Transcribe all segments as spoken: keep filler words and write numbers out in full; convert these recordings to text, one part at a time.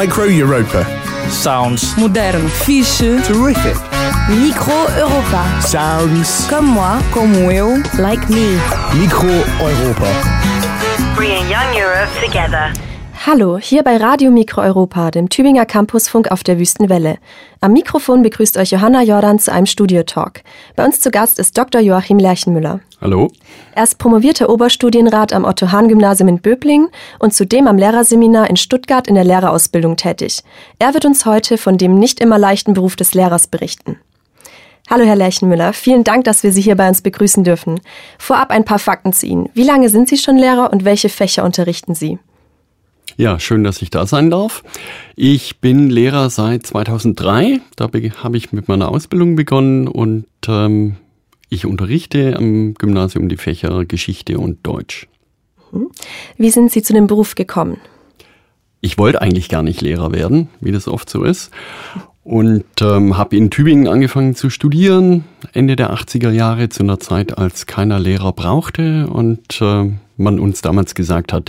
Micro Europa. Sounds modern, fixe, terrific. Micro Europa. Sounds comme moi, como eu, like me. Micro Europa. Bringing young Europe together. Hallo, hier bei Radio Micro Europa, dem Tübinger Campusfunk auf der Wüstenwelle. Am Mikrofon begrüßt euch Johanna Jordan zu einem Studio-Talk. Bei uns zu Gast ist Doktor Joachim Lerchenmüller. Hallo. Er ist promovierter Oberstudienrat am Otto-Hahn-Gymnasium in Böblingen und zudem am Lehrerseminar in Stuttgart in der Lehrerausbildung tätig. Er wird uns heute von dem nicht immer leichten Beruf des Lehrers berichten. Hallo Herr Lerchenmüller, vielen Dank, dass wir Sie hier bei uns begrüßen dürfen. Vorab ein paar Fakten zu Ihnen. Wie lange sind Sie schon Lehrer und welche Fächer unterrichten Sie? Ja, schön, dass ich da sein darf. Ich bin Lehrer seit zweitausenddrei. Da habe ich mit meiner Ausbildung begonnen und ähm, ich unterrichte am Gymnasium die Fächer Geschichte und Deutsch. Wie sind Sie zu dem Beruf gekommen? Ich wollte eigentlich gar nicht Lehrer werden, wie das oft so ist. Und ähm, habe in Tübingen angefangen zu studieren, Ende der achtziger Jahre, zu einer Zeit, als keiner Lehrer brauchte und äh, man uns damals gesagt hat,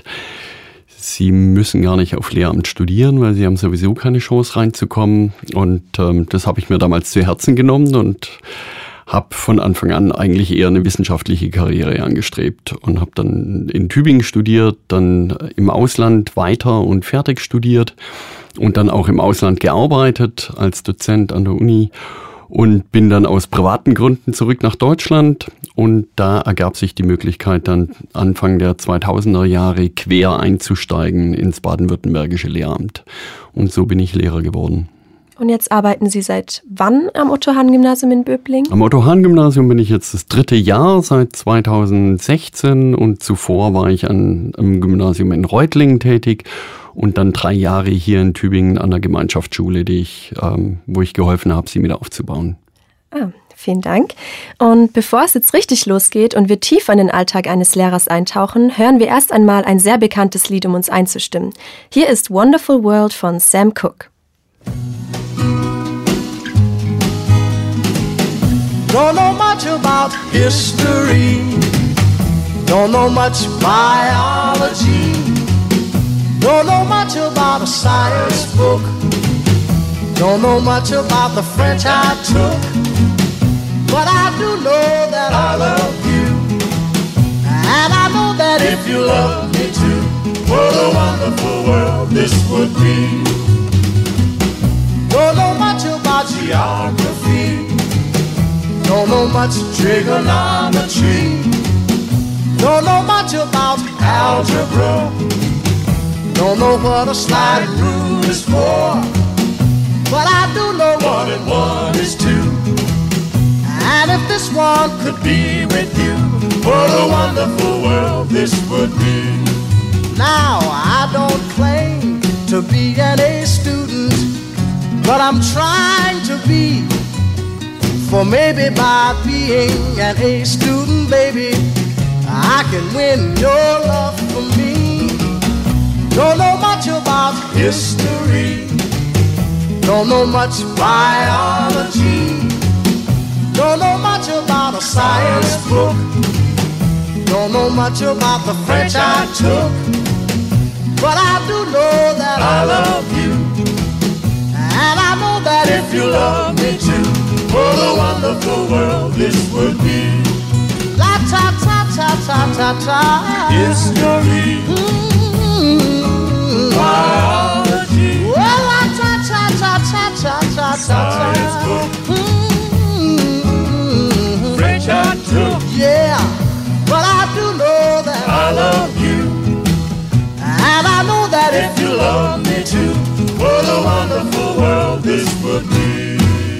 Sie müssen gar nicht auf Lehramt studieren, weil Sie haben sowieso keine Chance reinzukommen. Und ähm, das habe ich mir damals zu Herzen genommen und habe von Anfang an eigentlich eher eine wissenschaftliche Karriere angestrebt und habe dann in Tübingen studiert, dann im Ausland weiter und fertig studiert und dann auch im Ausland gearbeitet als Dozent an der Uni. Und bin dann aus privaten Gründen zurück nach Deutschland und da ergab sich die Möglichkeit, dann Anfang der zweitausender Jahre quer einzusteigen ins baden-württembergische Lehramt. Und so bin ich Lehrer geworden. Und jetzt arbeiten Sie seit wann am Otto-Hahn-Gymnasium in Böblingen? Am Otto-Hahn-Gymnasium bin ich jetzt das dritte Jahr seit zweitausendsechzehn und zuvor war ich an, am Gymnasium in Reutlingen tätig. Und dann drei Jahre hier in Tübingen an der Gemeinschaftsschule, die ich, ähm, wo ich geholfen habe, sie wieder aufzubauen. Ah, vielen Dank. Und bevor es jetzt richtig losgeht und wir tiefer in den Alltag eines Lehrers eintauchen, hören wir erst einmal ein sehr bekanntes Lied, um uns einzustimmen. Hier ist Wonderful World von Sam Cooke. Don't know much about history. Don't know much biology. Don't know much about a science book. Don't know much about the French I took. But I do know that I love you. And I know that if you love me too, what a wonderful world this would be. Don't know much about geography. Don't know much trigonometry. Don't know much about algebra. Don't know what a sliding rule is for, but I do know one and one is two. And if this one could be with you, what a wonderful world this would be. Now, I don't claim to be an A student, but I'm trying to be. For maybe by being an A student, baby, I can win your love for me. Don't know much about history. Don't know much biology. Don't know much about a science book. Don't know much about the French I took. But I do know that I love you. And I know that if you love me too, what a wonderful world this would be. La ta ta ta ta ta ta. History. Mm-hmm. Biology. Well, la ta ta ta ta ta ta ta. Science book. Mm-hmm. French I took. Yeah, but I do know that I love you. And I know that if you love me too, what a wonderful world this would be.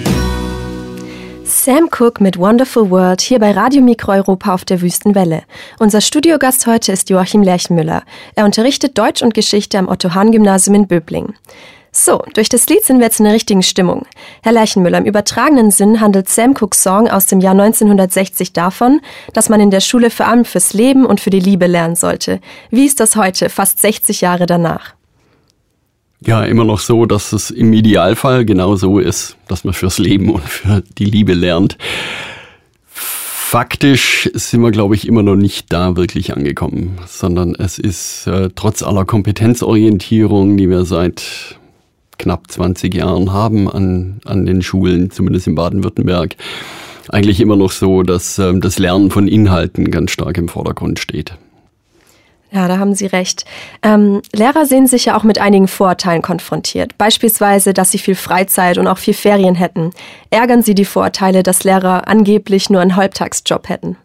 Sam Cooke mit Wonderful World hier bei Radio Micro Europa auf der Wüstenwelle. Unser Studiogast heute ist Joachim Lerchenmüller. Er unterrichtet Deutsch und Geschichte am Otto-Hahn-Gymnasium in Böblingen. So, durch das Lied sind wir jetzt in der richtigen Stimmung. Herr Lerchenmüller, im übertragenen Sinn handelt Sam Cookes Song aus dem Jahr neunzehnhundertsechzig davon, dass man in der Schule vor allem fürs Leben und für die Liebe lernen sollte. Wie ist das heute, fast sechzig Jahre danach? Ja, immer noch so, dass es im Idealfall genau so ist, dass man fürs Leben und für die Liebe lernt. Faktisch sind wir, glaube ich, immer noch nicht da wirklich angekommen, sondern es ist äh, trotz aller Kompetenzorientierung, die wir seit knapp zwanzig Jahren haben an, an den Schulen, zumindest in Baden-Württemberg, eigentlich immer noch so, dass ähm, das Lernen von Inhalten ganz stark im Vordergrund steht. Ja, da haben Sie recht. Ähm, Lehrer sehen sich ja auch mit einigen Vorurteilen konfrontiert. Beispielsweise, dass sie viel Freizeit und auch viel Ferien hätten. Ärgern Sie die Vorurteile, dass Lehrer angeblich nur einen Halbtagsjob hätten?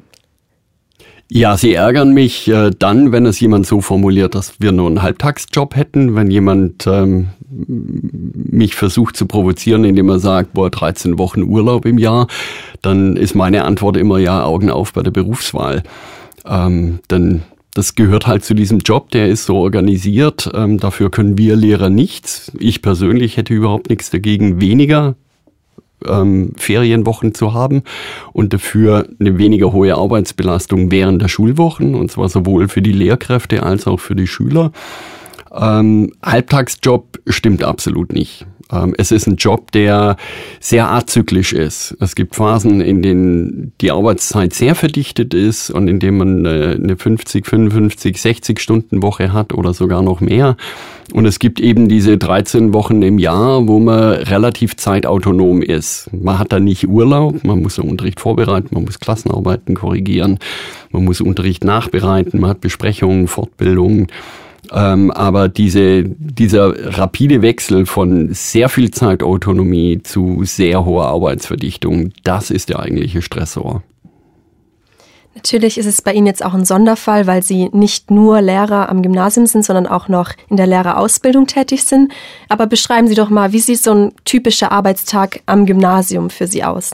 Ja, sie ärgern mich äh, dann, wenn es jemand so formuliert, dass wir nur einen Halbtagsjob hätten. Wenn jemand ähm, mich versucht zu provozieren, indem er sagt, boah, dreizehn Wochen Urlaub im Jahr, dann ist meine Antwort immer, ja, Augen auf bei der Berufswahl. Ähm, denn das gehört halt zu diesem Job, der ist so organisiert. Ähm, dafür können wir Lehrer nichts. Ich persönlich hätte überhaupt nichts dagegen, weniger ähm, Ferienwochen zu haben und dafür eine weniger hohe Arbeitsbelastung während der Schulwochen, und zwar sowohl für die Lehrkräfte als auch für die Schüler. Ähm, Halbtagsjob stimmt absolut nicht. Ähm, es ist ein Job, der sehr azyklisch ist. Es gibt Phasen, in denen die Arbeitszeit sehr verdichtet ist und in denen man äh, eine fünfzig, fünfundfünfzig, sechzig Stunden Woche hat oder sogar noch mehr. Und es gibt eben diese dreizehn Wochen im Jahr, wo man relativ zeitautonom ist. Man hat da nicht Urlaub, man muss den Unterricht vorbereiten, man muss Klassenarbeiten korrigieren, man muss Unterricht nachbereiten, man hat Besprechungen, Fortbildungen. Ähm, aber diese, dieser rapide Wechsel von sehr viel Zeitautonomie zu sehr hoher Arbeitsverdichtung, das ist der eigentliche Stressor. Natürlich ist es bei Ihnen jetzt auch ein Sonderfall, weil Sie nicht nur Lehrer am Gymnasium sind, sondern auch noch in der Lehrerausbildung tätig sind. Aber beschreiben Sie doch mal, wie sieht so ein typischer Arbeitstag am Gymnasium für Sie aus?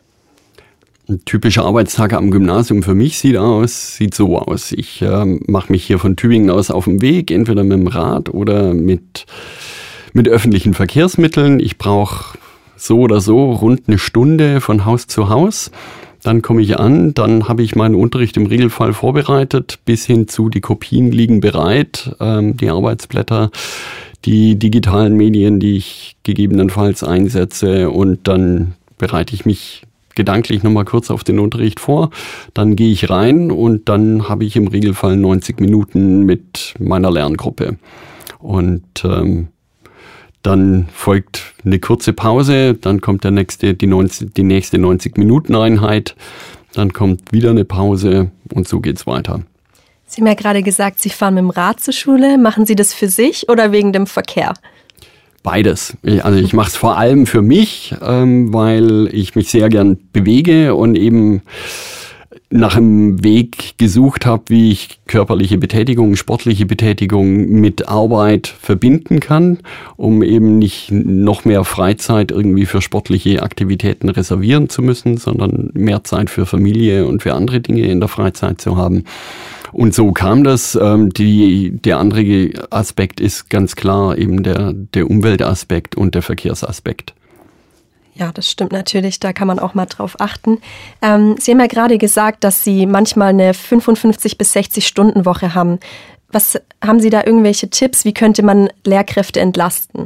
Ein typischer Arbeitstag am Gymnasium für mich sieht aus, sieht so aus. Ich äh, mache mich hier von Tübingen aus auf den Weg, entweder mit dem Rad oder mit, mit öffentlichen Verkehrsmitteln. Ich brauche so oder so rund eine Stunde von Haus zu Haus. Dann komme ich an, dann habe ich meinen Unterricht im Regelfall vorbereitet, bis hin zu die Kopien liegen bereit, ähm, die Arbeitsblätter, die digitalen Medien, die ich gegebenenfalls einsetze, und dann bereite ich mich gedanklich nochmal kurz auf den Unterricht vor, dann gehe ich rein und dann habe ich im Regelfall neunzig Minuten mit meiner Lerngruppe. Und ähm, dann folgt eine kurze Pause, dann kommt der nächste, die, neunzig, die nächste neunzig-Minuten-Einheit, dann kommt wieder eine Pause und so geht's weiter. Sie haben ja gerade gesagt, Sie fahren mit dem Rad zur Schule. Machen Sie das für sich oder wegen dem Verkehr? Beides. Also ich mache es vor allem für mich, ähm, weil ich mich sehr gern bewege und eben nach einem Weg gesucht habe, wie ich körperliche Betätigung, sportliche Betätigung mit Arbeit verbinden kann, um eben nicht noch mehr Freizeit irgendwie für sportliche Aktivitäten reservieren zu müssen, sondern mehr Zeit für Familie und für andere Dinge in der Freizeit zu haben. Und so kam das. Ähm, die, der andere Aspekt ist ganz klar eben der, der Umweltaspekt und der Verkehrsaspekt. Ja, das stimmt natürlich, da kann man auch mal drauf achten. Ähm, Sie haben ja gerade gesagt, dass Sie manchmal eine fünfundfünfzig bis sechzig Stunden Woche haben. Was haben Sie da irgendwelche Tipps? Wie könnte man Lehrkräfte entlasten?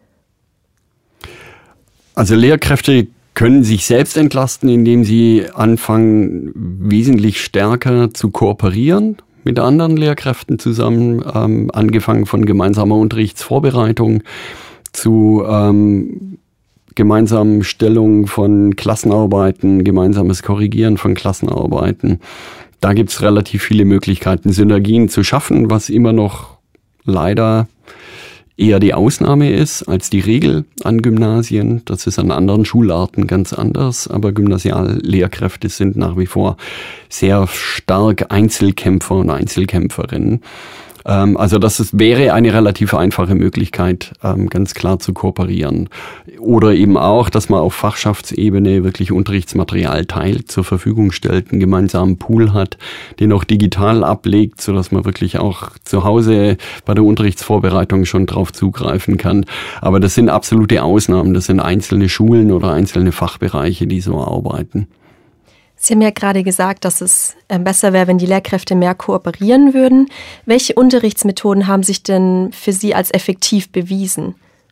Also Lehrkräfte können sich selbst entlasten, indem sie anfangen, wesentlich stärker zu kooperieren mit anderen Lehrkräften zusammen, ähm, angefangen von gemeinsamer Unterrichtsvorbereitung zu ähm, gemeinsamen Stellung von Klassenarbeiten, gemeinsames Korrigieren von Klassenarbeiten. Da gibt's relativ viele Möglichkeiten, Synergien zu schaffen, was immer noch leider eher die Ausnahme ist als die Regel an Gymnasien. Das ist an anderen Schularten ganz anders, aber Gymnasiallehrkräfte sind nach wie vor sehr stark Einzelkämpfer und Einzelkämpferinnen. Ähm, also das ist, wäre eine relativ einfache Möglichkeit, ähm, ganz klar zu kooperieren. Oder eben auch, dass man auf Fachschaftsebene wirklich Unterrichtsmaterial teilt, zur Verfügung stellt, einen gemeinsamen Pool hat, den auch digital ablegt, sodass man wirklich auch zu Hause bei der Unterrichtsvorbereitung schon drauf zugreifen kann. Aber das sind absolute Ausnahmen, das sind einzelne Schulen oder einzelne Fachbereiche, die so arbeiten. Sie haben ja gerade gesagt, dass es besser wäre, wenn die Lehrkräfte mehr kooperieren würden. Welche Unterrichtsmethoden haben sich denn für Sie als effektiv bewiesen?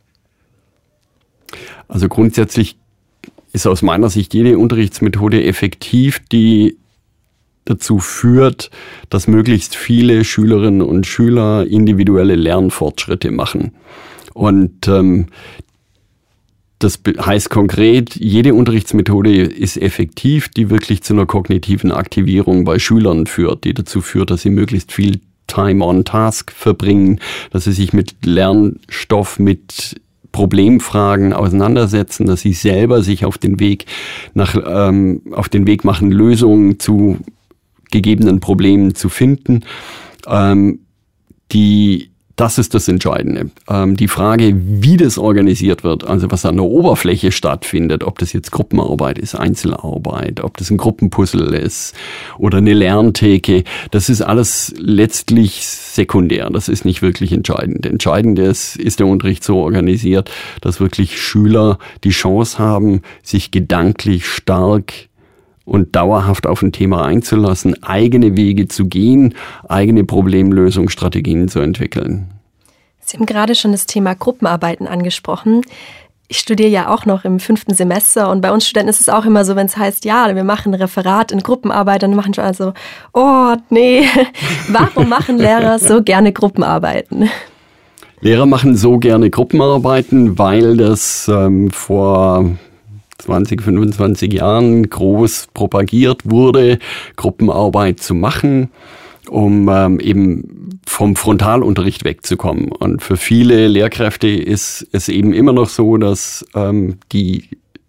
Also grundsätzlich ist aus meiner Sicht jede Unterrichtsmethode effektiv, die dazu führt, dass möglichst viele Schülerinnen und Schüler individuelle Lernfortschritte machen. Und ähm, das heißt konkret, jede Unterrichtsmethode ist effektiv, die wirklich zu einer kognitiven Aktivierung bei Schülern führt, die dazu führt, dass sie möglichst viel Time on Task verbringen, dass sie sich mit Lernstoff, mit Problemfragen auseinandersetzen, dass sie selber sich auf den Weg nach ähm, auf den Weg machen, Lösungen zu gegebenen Problemen zu finden. Ähm, die Das ist das Entscheidende. Ähm, die Frage, wie das organisiert wird, also was an der Oberfläche stattfindet, ob das jetzt Gruppenarbeit ist, Einzelarbeit, ob das ein Gruppenpuzzle ist oder eine Lerntheke, das ist alles letztlich sekundär. Das ist nicht wirklich entscheidend. Entscheidend ist, ist der Unterricht so organisiert, dass wirklich Schüler die Chance haben, sich gedanklich stark und dauerhaft auf ein Thema einzulassen, eigene Wege zu gehen, eigene Problemlösungsstrategien zu entwickeln. Sie haben gerade schon das Thema Gruppenarbeiten angesprochen. Ich studiere ja auch noch im fünften Semester und bei uns Studenten ist es auch immer so, wenn es heißt, ja, wir machen ein Referat in Gruppenarbeit, dann machen schon also, oh, nee, warum machen Lehrer so gerne Gruppenarbeiten? Lehrer machen so gerne Gruppenarbeiten, weil das ähm, vor zwanzig, fünfundzwanzig Jahren groß propagiert wurde, Gruppenarbeit zu machen, um ähm, eben vom Frontalunterricht wegzukommen. Und für viele Lehrkräfte ist es eben immer noch so, dass ähm, die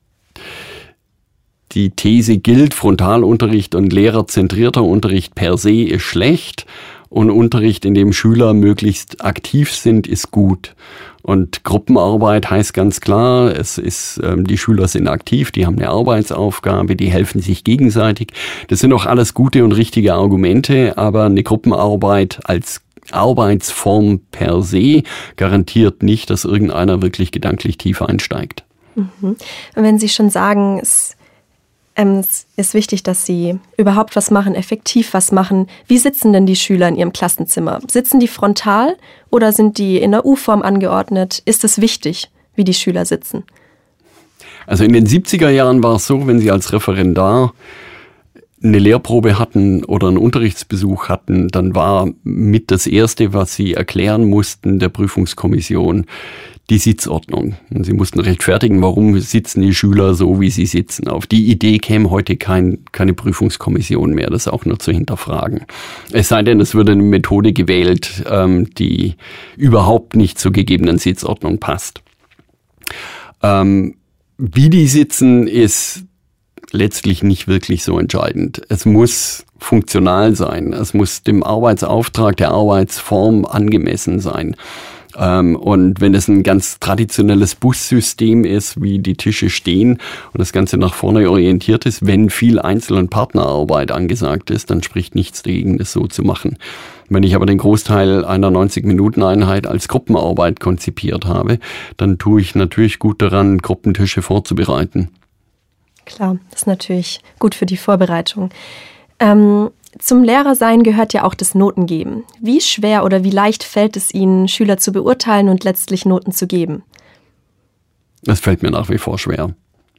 die These gilt, Frontalunterricht und lehrerzentrierter Unterricht per se ist schlecht und Unterricht, in dem Schüler möglichst aktiv sind, ist gut. Und Gruppenarbeit heißt ganz klar, es ist, ähm, die Schüler sind aktiv, die haben eine Arbeitsaufgabe, die helfen sich gegenseitig. Das sind auch alles gute und richtige Argumente, aber eine Gruppenarbeit als Arbeitsform per se garantiert nicht, dass irgendeiner wirklich gedanklich tief einsteigt. Mhm. Und wenn Sie schon sagen, es Ähm, es ist wichtig, dass Sie überhaupt was machen, effektiv was machen. Wie sitzen denn die Schüler in ihrem Klassenzimmer? Sitzen die frontal oder sind die in der U-Form angeordnet? Ist es wichtig, wie die Schüler sitzen? Also in den siebziger Jahren war es so, wenn Sie als Referendar eine Lehrprobe hatten oder einen Unterrichtsbesuch hatten, dann war mit das Erste, was Sie erklären mussten der Prüfungskommission, die Sitzordnung. Und Sie mussten rechtfertigen, warum sitzen die Schüler so, wie sie sitzen. Auf die Idee käme heute kein, keine Prüfungskommission mehr, das auch nur zu hinterfragen. Es sei denn, es würde eine Methode gewählt, ähm, die überhaupt nicht zur gegebenen Sitzordnung passt. Ähm, wie die sitzen, ist letztlich nicht wirklich so entscheidend. Es muss funktional sein. Es muss dem Arbeitsauftrag, der Arbeitsform angemessen sein. Und wenn es ein ganz traditionelles Bussystem ist, wie die Tische stehen und das Ganze nach vorne orientiert ist, wenn viel Einzel- und Partnerarbeit angesagt ist, dann spricht nichts dagegen, das so zu machen. Wenn ich aber den Großteil einer neunzig-Minuten-Einheit als Gruppenarbeit konzipiert habe, dann tue ich natürlich gut daran, Gruppentische vorzubereiten. Klar, das ist natürlich gut für die Vorbereitung. Ähm Zum Lehrersein gehört ja auch das Notengeben. Wie schwer oder wie leicht fällt es Ihnen, Schüler zu beurteilen und letztlich Noten zu geben? Das fällt mir nach wie vor schwer.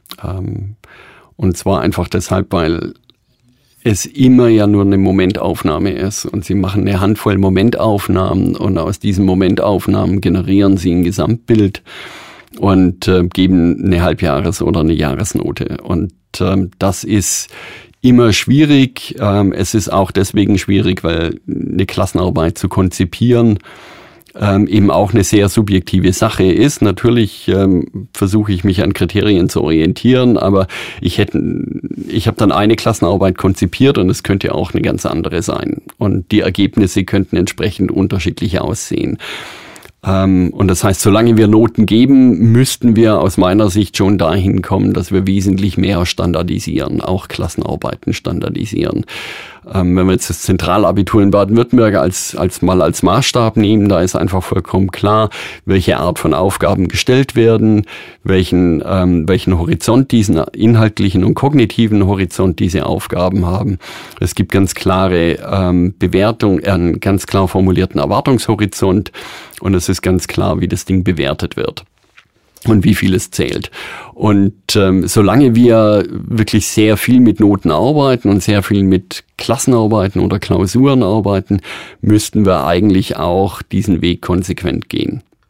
Und zwar einfach deshalb, weil es immer ja nur eine Momentaufnahme ist. Und Sie machen eine Handvoll Momentaufnahmen und aus diesen Momentaufnahmen generieren Sie ein Gesamtbild und geben eine Halbjahres- oder eine Jahresnote. Und das ist immer schwierig. Es ist auch deswegen schwierig, weil eine Klassenarbeit zu konzipieren ähm, eben auch eine sehr subjektive Sache ist. Natürlich ähm, versuche ich mich an Kriterien zu orientieren, aber ich hätte, ich habe dann eine Klassenarbeit konzipiert und es könnte auch eine ganz andere sein. Und die Ergebnisse könnten entsprechend unterschiedlich aussehen. Und das heißt, solange wir Noten geben, müssten wir aus meiner Sicht schon dahin kommen, dass wir wesentlich mehr standardisieren, auch Klassenarbeiten standardisieren. Wenn wir jetzt das Zentralabitur in Baden-Württemberg als, als mal als Maßstab nehmen, da ist einfach vollkommen klar, welche Art von Aufgaben gestellt werden, welchen, ähm, welchen Horizont diesen inhaltlichen und kognitiven Horizont diese Aufgaben haben. Es gibt ganz klare ähm, Bewertung, einen ganz klar formulierten Erwartungshorizont. Und es ist ganz klar, wie das Ding bewertet wird und wie viel es zählt. Und ähm, solange wir wirklich sehr viel mit Noten arbeiten und sehr viel mit Klassenarbeiten oder Klausuren arbeiten, müssten wir eigentlich auch diesen Weg konsequent gehen.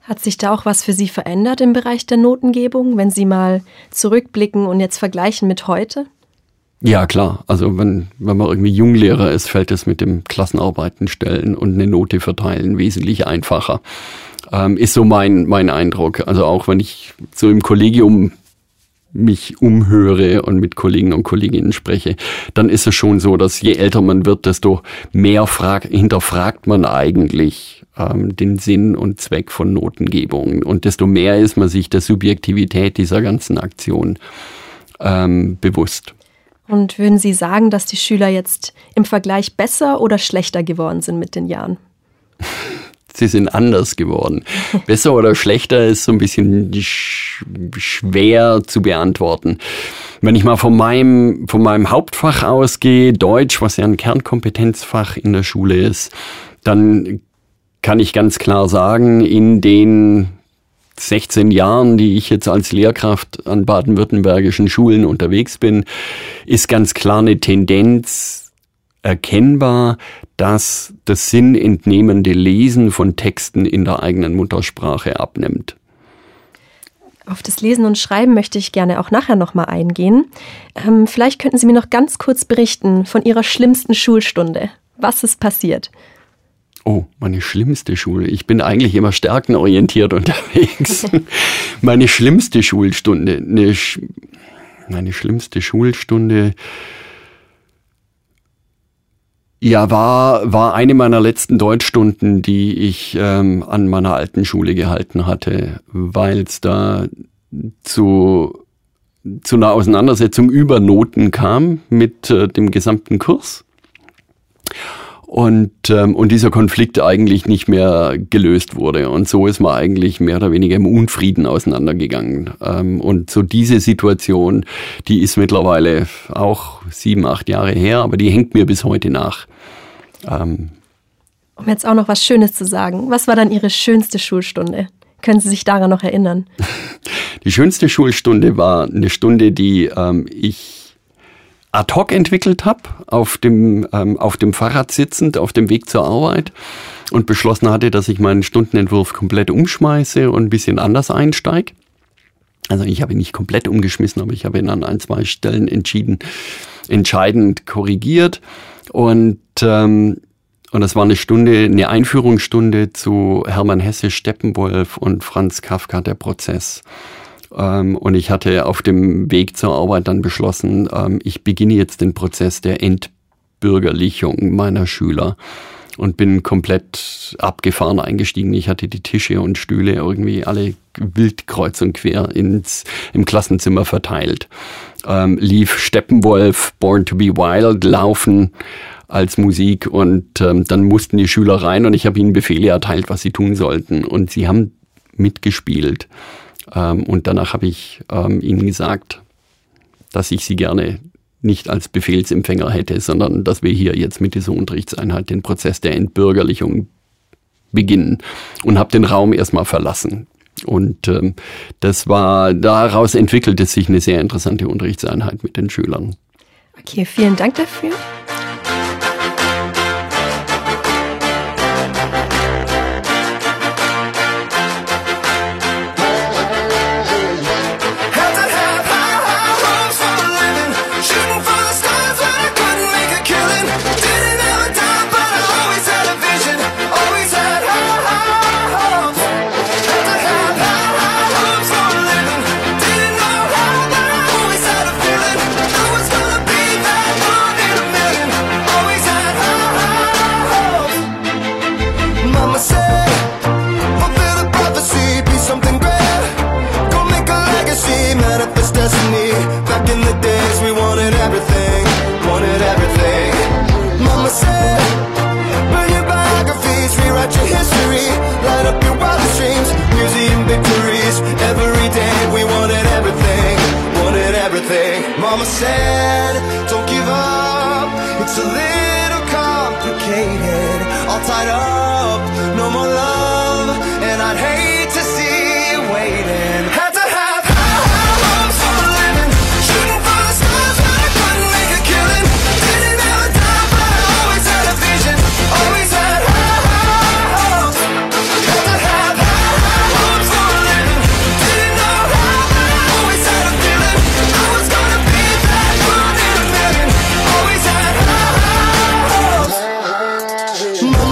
Hat sich da auch was für Sie verändert im Bereich der Notengebung, wenn Sie mal zurückblicken und jetzt vergleichen mit heute? Ja, klar. Also wenn, wenn man irgendwie Junglehrer ist, fällt es mit dem Klassenarbeiten stellen und eine Note verteilen wesentlich einfacher. Ähm, ist so mein, mein Eindruck. Also auch wenn ich so im Kollegium mich umhöre und mit Kollegen und Kolleginnen spreche, dann ist es schon so, dass je älter man wird, desto mehr frag, hinterfragt man eigentlich ähm, den Sinn und Zweck von Notengebung. Und desto mehr ist man sich der Subjektivität dieser ganzen Aktion ähm, bewusst. Und würden Sie sagen, dass die Schüler jetzt im Vergleich besser oder schlechter geworden sind mit den Jahren? Sie sind anders geworden. Besser oder schlechter ist so ein bisschen sch- schwer zu beantworten. Wenn ich mal von meinem, von meinem Hauptfach ausgehe, Deutsch, was ja ein Kernkompetenzfach in der Schule ist, dann kann ich ganz klar sagen, in den sechzehn Jahren, die ich jetzt als Lehrkraft an baden-württembergischen Schulen unterwegs bin, ist ganz klar eine Tendenz erkennbar, dass das sinnentnehmende Lesen von Texten in der eigenen Muttersprache abnimmt. Auf das Lesen und Schreiben möchte ich gerne auch nachher nochmal eingehen. Ähm, vielleicht könnten Sie mir noch ganz kurz berichten von Ihrer schlimmsten Schulstunde. Was ist passiert? Oh, meine schlimmste Schule. Ich bin eigentlich immer stärkenorientiert unterwegs. Meine schlimmste Schulstunde, eine, Sch- meine schlimmste Schulstunde, ja, war, war eine meiner letzten Deutschstunden, die ich ähm, an meiner alten Schule gehalten hatte, weil es da zu, zu einer Auseinandersetzung über Noten kam mit äh, dem gesamten Kurs. Und, ähm, und dieser Konflikt eigentlich nicht mehr gelöst wurde. Und so ist man eigentlich mehr oder weniger im Unfrieden auseinandergegangen. Ähm, und so diese Situation, die ist mittlerweile auch sieben, acht Jahre her, aber die hängt mir bis heute nach. Ähm, um jetzt auch noch was Schönes zu sagen, was war dann Ihre schönste Schulstunde? Können Sie sich daran noch erinnern? Die schönste Schulstunde war eine Stunde, die ähm, ich ad hoc entwickelt habe, auf dem, ähm, auf dem Fahrrad sitzend, auf dem Weg zur Arbeit und beschlossen hatte, dass ich meinen Stundenentwurf komplett umschmeiße und ein bisschen anders einsteige. Also ich habe ihn nicht komplett umgeschmissen, aber ich habe ihn an ein, zwei Stellen entschieden, entscheidend korrigiert. Und, ähm, und das war eine Stunde, eine Einführungsstunde zu Hermann Hesse, Steppenwolf und Franz Kafka, der Prozess. Und ich hatte auf dem Weg zur Arbeit dann beschlossen, ich beginne jetzt den Prozess der Entbürgerlichung meiner Schüler und bin komplett abgefahren eingestiegen. Ich hatte die Tische und Stühle irgendwie alle wild kreuz und quer ins, im Klassenzimmer verteilt. Ähm, lief Steppenwolf, Born to be Wild, laufen als Musik und ähm, dann mussten die Schüler rein und ich habe ihnen Befehle erteilt, was sie tun sollten. Und sie haben mitgespielt. Ähm, und danach habe ich ähm, ihnen gesagt, dass ich sie gerne nicht als Befehlsempfänger hätte, sondern dass wir hier jetzt mit dieser Unterrichtseinheit den Prozess der Entbürgerlichung beginnen. Und habe den Raum erstmal verlassen. Und ähm, das war, daraus entwickelte sich eine sehr interessante Unterrichtseinheit mit den Schülern. Okay, vielen Dank dafür. Mama said, don't give up, it's a little complicated, all tied up, no more love, and I'd hate to see you waiting. Had to have high hopes for a living, shooting for the stars when I couldn't make a killing, didn't have a dime but I always had a vision, always had high hopes, had to have high hopes.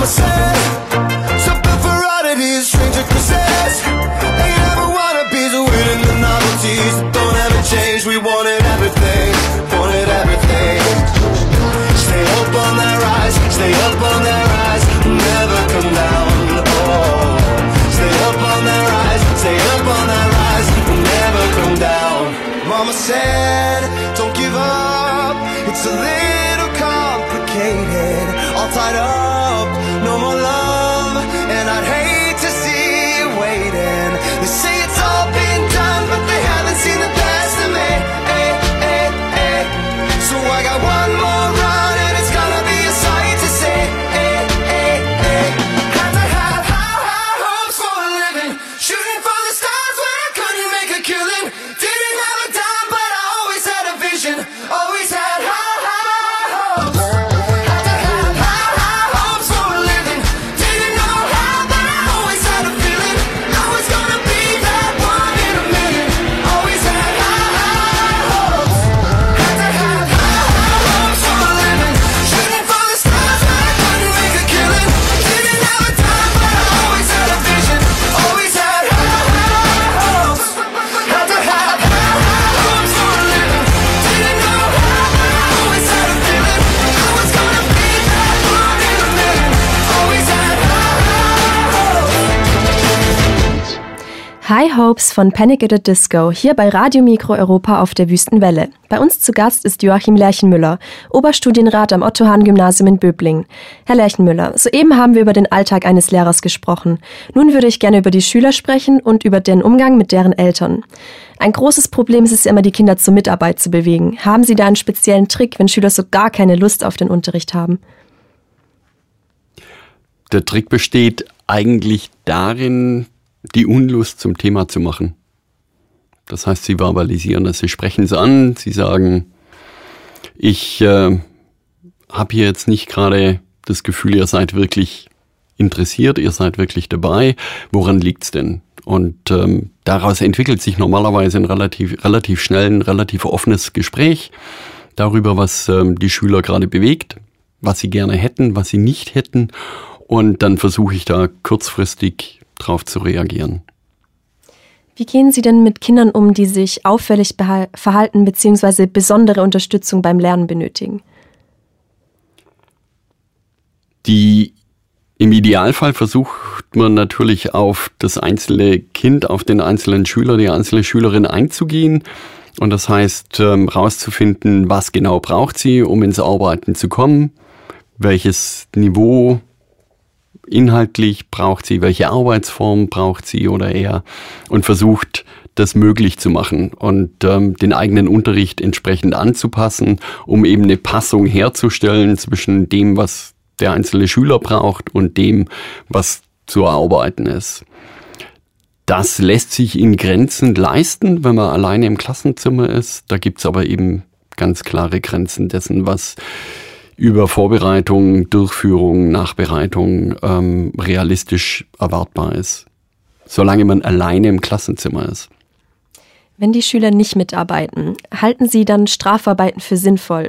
Mama said, something for oddities, stranger kisses. They never wanna be the winning the novelties. Don't ever change, we wanted everything, wanted everything. Stay up on that rise, stay up on that rise, never come down, oh. Stay up on that rise, stay up on that rise, never come down. Mama said, don't give up, it's a little complicated. All tied up, no more love, and I'd hate to see you waiting. They say it's all been done, but they haven't seen the best of me. Ay, ay, ay. So I got one more run, and it's gonna be a sight to see. Ay, ay, ay. Had to have high, high hopes for a living, shooting for the stars when I couldn't make a killing. Didn't have a dime, but I always had a vision, always had high, high hopes. Had to have high, high hopes for a living. Didn't know how, but I always had a feeling I was gonna be that one in a million. Always had high, high hopes. Had to have high, high hopes for a living, shooting for the stars when I couldn't make a killing. Didn't have a dime, but I always had a vision, always had high, high hopes. Had to have high, high hopes for a living. Didn't know how, but I always had a feeling I was gonna be that one in a million. Always had high, high hopes. High Hopes von Panic at the Disco, hier bei Radio Mikro Europa auf der Wüstenwelle. Bei uns zu Gast ist Joachim Lerchenmüller, Oberstudienrat am Otto-Hahn-Gymnasium in Böblingen. Herr Lerchenmüller, soeben haben wir über den Alltag eines Lehrers gesprochen. Nun würde ich gerne über die Schüler sprechen und über den Umgang mit deren Eltern. Ein großes Problem ist es ja immer, die Kinder zur Mitarbeit zu bewegen. Haben Sie da einen speziellen Trick, wenn Schüler so gar keine Lust auf den Unterricht haben? Der Trick besteht eigentlich darin, die Unlust zum Thema zu machen. Das heißt, sie verbalisieren es, sie sprechen es an, sie sagen, ich äh, habe hier jetzt nicht gerade das Gefühl, ihr seid wirklich interessiert, ihr seid wirklich dabei. Woran liegt's denn? Und ähm, daraus entwickelt sich normalerweise ein relativ, relativ schnell ein relativ offenes Gespräch darüber, was ähm, die Schüler gerade bewegt, was sie gerne hätten, was sie nicht hätten. Und dann versuche ich da kurzfristig drauf zu reagieren. Wie gehen Sie denn mit Kindern um, die sich auffällig behal- verhalten bzw. besondere Unterstützung beim Lernen benötigen? Die, im Idealfall versucht man natürlich auf das einzelne Kind, auf den einzelnen Schüler, die einzelne Schülerin einzugehen. Und das heißt, ähm, rauszufinden, was genau braucht sie, um ins Arbeiten zu kommen, welches Niveau inhaltlich braucht sie, welche Arbeitsform braucht sie oder er, und versucht, das möglich zu machen und ähm, den eigenen Unterricht entsprechend anzupassen, um eben eine Passung herzustellen zwischen dem, was der einzelne Schüler braucht und dem, was zu erarbeiten ist. Das lässt sich in Grenzen leisten, wenn man alleine im Klassenzimmer ist. Da gibt's aber eben ganz klare Grenzen dessen, was über Vorbereitung, Durchführung, Nachbereitung ähm, realistisch erwartbar ist, solange man alleine im Klassenzimmer ist. Wenn die Schüler nicht mitarbeiten, halten Sie dann Strafarbeiten für sinnvoll?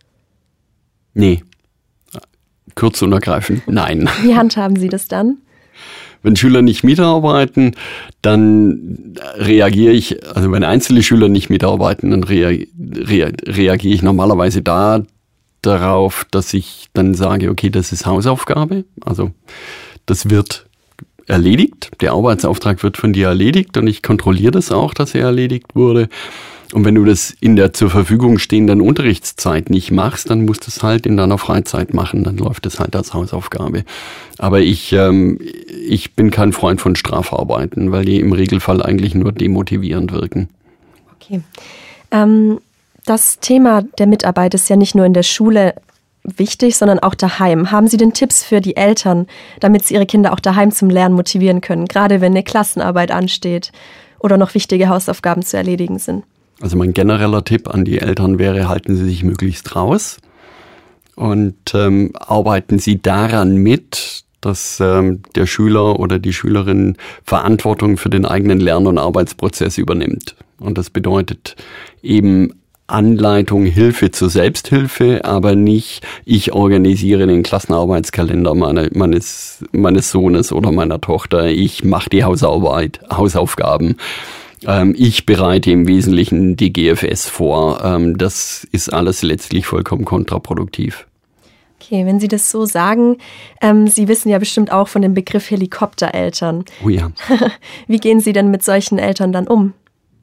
Nee, kurz und ergreifend, nein. Wie handhaben Sie das dann? Wenn Schüler nicht mitarbeiten, dann reagiere ich, also wenn einzelne Schüler nicht mitarbeiten, dann rea- rea- reagiere ich normalerweise da darauf, dass ich dann sage, okay, das ist Hausaufgabe, also das wird erledigt, der Arbeitsauftrag wird von dir erledigt und ich kontrolliere das auch, dass er erledigt wurde. Und wenn du das in der zur Verfügung stehenden Unterrichtszeit nicht machst, dann musst du es halt in deiner Freizeit machen, dann läuft es halt als Hausaufgabe. Aber ich, ähm, ich bin kein Freund von Strafarbeiten, weil die im Regelfall eigentlich nur demotivierend wirken. Okay. Ähm Das Thema der Mitarbeit ist ja nicht nur in der Schule wichtig, sondern auch daheim. Haben Sie denn Tipps für die Eltern, damit sie ihre Kinder auch daheim zum Lernen motivieren können, gerade wenn eine Klassenarbeit ansteht oder noch wichtige Hausaufgaben zu erledigen sind? Also mein genereller Tipp an die Eltern wäre, halten Sie sich möglichst raus und ähm, arbeiten Sie daran mit, dass ähm, der Schüler oder die Schülerin Verantwortung für den eigenen Lern- und Arbeitsprozess übernimmt. Und das bedeutet eben Anleitung, Hilfe zur Selbsthilfe, aber nicht, ich organisiere den Klassenarbeitskalender meine, meines, meines Sohnes oder meiner Tochter, ich mache die Hausarbeit, Hausaufgaben, ähm, ich bereite im Wesentlichen die G F S vor. Ähm, das ist alles letztlich vollkommen kontraproduktiv. Okay, wenn Sie das so sagen, ähm, Sie wissen ja bestimmt auch von dem Begriff Helikoptereltern. Oh ja. Wie gehen Sie denn mit solchen Eltern dann um?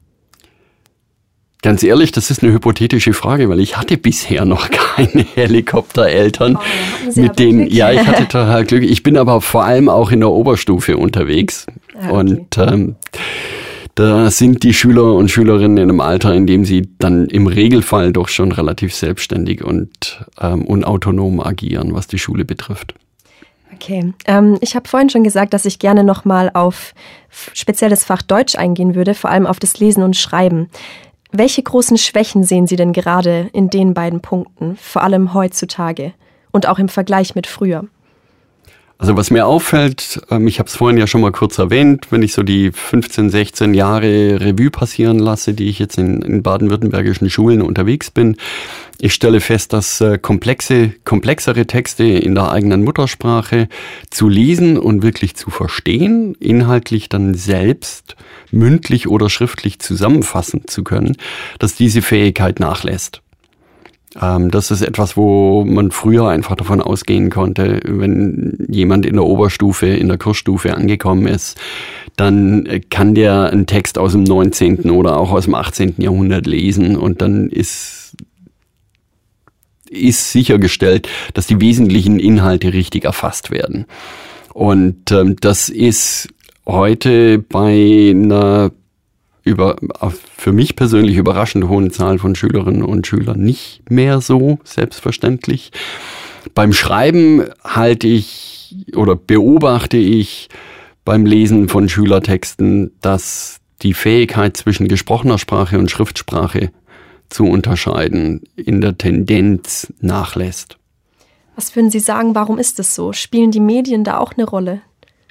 Ganz ehrlich, das ist eine hypothetische Frage, weil ich hatte bisher noch keine Helikoptereltern, oh, mit denen, Glück. ja, ich hatte total Glück. Ich bin aber vor allem auch in der Oberstufe unterwegs ah, okay. und ähm, da sind die Schüler und Schülerinnen in einem Alter, in dem sie dann im Regelfall doch schon relativ selbstständig und ähm, unautonom agieren, was die Schule betrifft. Okay, ähm, ich habe vorhin schon gesagt, dass ich gerne nochmal auf spezielles Fach Deutsch eingehen würde, vor allem auf das Lesen und Schreiben. Welche großen Schwächen sehen Sie denn gerade in den beiden Punkten, vor allem heutzutage und auch im Vergleich mit früher? Also was mir auffällt, ich habe es vorhin ja schon mal kurz erwähnt, wenn ich so die fünfzehn, sechzehn Jahre Revue passieren lasse, die ich jetzt in, in baden-württembergischen Schulen unterwegs bin, ich stelle fest, dass komplexe, komplexere Texte in der eigenen Muttersprache zu lesen und wirklich zu verstehen, inhaltlich dann selbst mündlich oder schriftlich zusammenfassen zu können, dass diese Fähigkeit nachlässt. Ähm, das ist etwas, wo man früher einfach davon ausgehen konnte, wenn jemand in der Oberstufe, in der Kursstufe angekommen ist, dann kann der einen Text aus dem neunzehnten oder auch aus dem achtzehnten Jahrhundert lesen und dann ist ist sichergestellt, dass die wesentlichen Inhalte richtig erfasst werden. Und ähm, das ist heute bei einer über, für mich persönlich überraschend hohen Zahl von Schülerinnen und Schülern nicht mehr so selbstverständlich. Beim Schreiben halte ich oder beobachte ich beim Lesen von Schülertexten, dass die Fähigkeit zwischen gesprochener Sprache und Schriftsprache zu unterscheiden in der Tendenz nachlässt. Was würden Sie sagen, warum ist das so? Spielen die Medien da auch eine Rolle?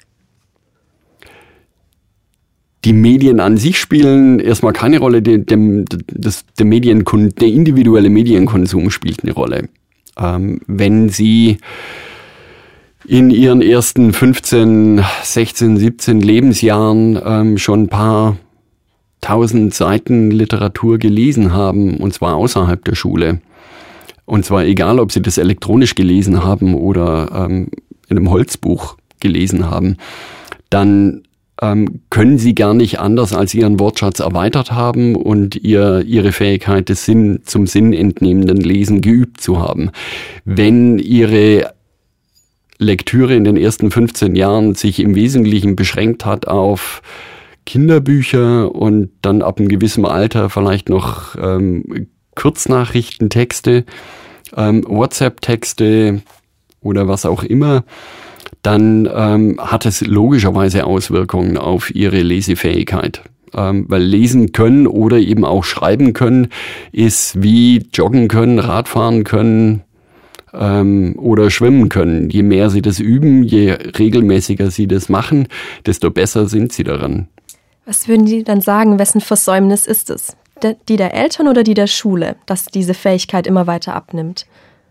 Die Medien an sich spielen erstmal keine Rolle, der, der, das, der, Medienkon, der individuelle Medienkonsum spielt eine Rolle. Ähm, wenn Sie in Ihren ersten fünfzehn, sechzehn, siebzehn Lebensjahren ähm, schon ein paar tausend Seiten Literatur gelesen haben, und zwar außerhalb der Schule, und zwar egal, ob Sie das elektronisch gelesen haben oder ähm, in einem Holzbuch gelesen haben, dann ähm, können Sie gar nicht anders als Ihren Wortschatz erweitert haben und ihr, Ihre Fähigkeit des Sinn zum sinnentnehmenden Lesen geübt zu haben. Wenn Ihre Lektüre in den ersten fünfzehn Jahren sich im Wesentlichen beschränkt hat auf Kinderbücher und dann ab einem gewissen Alter vielleicht noch ähm, Kurznachrichtentexte, ähm, WhatsApp-Texte oder was auch immer, dann ähm, hat es logischerweise Auswirkungen auf Ihre Lesefähigkeit. Ähm, weil lesen können oder eben auch schreiben können ist wie joggen können, Radfahren können ähm, oder schwimmen können. Je mehr Sie das üben, je regelmäßiger Sie das machen, desto besser sind Sie daran. Was würden Sie dann sagen, wessen Versäumnis ist es? Die der Eltern oder die der Schule, dass diese Fähigkeit immer weiter abnimmt?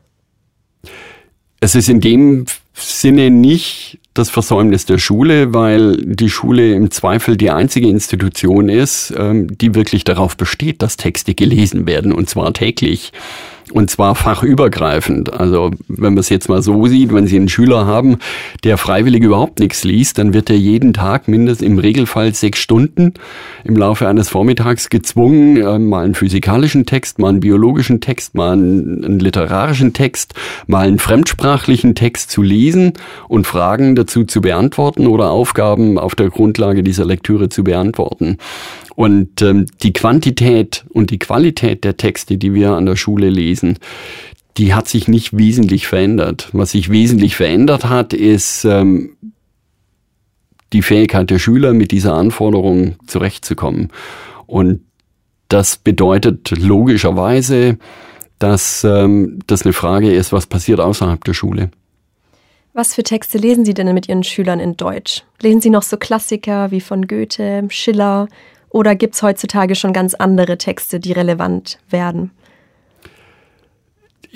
Es ist in dem Sinne nicht das Versäumnis der Schule, weil die Schule im Zweifel die einzige Institution ist, die wirklich darauf besteht, dass Texte gelesen werden, und zwar täglich. Und zwar fachübergreifend. Also wenn man es jetzt mal so sieht, wenn Sie einen Schüler haben, der freiwillig überhaupt nichts liest, dann wird er jeden Tag mindestens im Regelfall sechs Stunden im Laufe eines Vormittags gezwungen, äh, mal einen physikalischen Text, mal einen biologischen Text, mal einen, einen literarischen Text, mal einen fremdsprachlichen Text zu lesen und Fragen dazu zu beantworten oder Aufgaben auf der Grundlage dieser Lektüre zu beantworten. Und ähm, die Quantität und die Qualität der Texte, die wir an der Schule lesen, die hat sich nicht wesentlich verändert. Was sich wesentlich verändert hat, ist ähm, die Fähigkeit der Schüler, mit dieser Anforderung zurechtzukommen. Und das bedeutet logischerweise, dass ähm, das eine Frage ist, was passiert außerhalb der Schule. Was für Texte lesen Sie denn mit Ihren Schülern in Deutsch? Lesen Sie noch so Klassiker wie von Goethe, Schiller? Oder gibt es heutzutage schon ganz andere Texte, die relevant werden?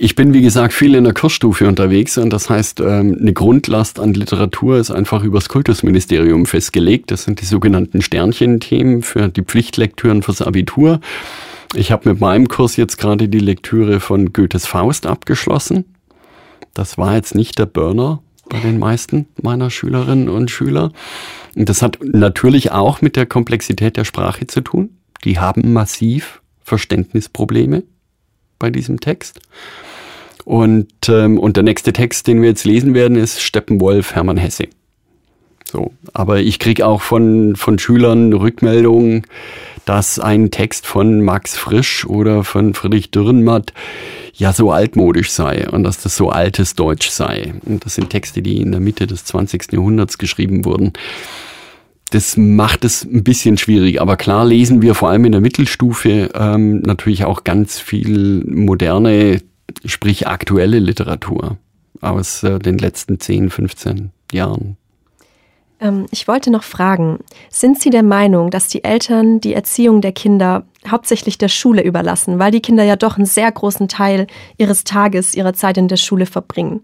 Ich bin, wie gesagt, viel in der Kursstufe unterwegs und das heißt, eine Grundlast an Literatur ist einfach übers Kultusministerium festgelegt. Das sind die sogenannten Sternchenthemen für die Pflichtlektüren fürs Abitur. Ich habe mit meinem Kurs jetzt gerade die Lektüre von Goethes Faust abgeschlossen. Das war jetzt nicht der Burner bei den meisten meiner Schülerinnen und Schüler. Und das hat natürlich auch mit der Komplexität der Sprache zu tun. Die haben massiv Verständnisprobleme bei diesem Text. Und, ähm, und der nächste Text, den wir jetzt lesen werden, ist Steppenwolf, Hermann Hesse. So, aber ich kriege auch von, von Schülern Rückmeldungen, dass ein Text von Max Frisch oder von Friedrich Dürrenmatt ja so altmodisch sei und dass das so altes Deutsch sei. Und das sind Texte, die in der Mitte des zwanzigsten Jahrhunderts geschrieben wurden. Das macht es ein bisschen schwierig, aber klar lesen wir vor allem in der Mittelstufe ähm, natürlich auch ganz viel moderne, sprich aktuelle Literatur aus äh, den letzten zehn, fünfzehn Jahren. Ähm, ich wollte noch fragen, sind Sie der Meinung, dass die Eltern die Erziehung der Kinder hauptsächlich der Schule überlassen, weil die Kinder ja doch einen sehr großen Teil ihres Tages, ihrer Zeit in der Schule verbringen?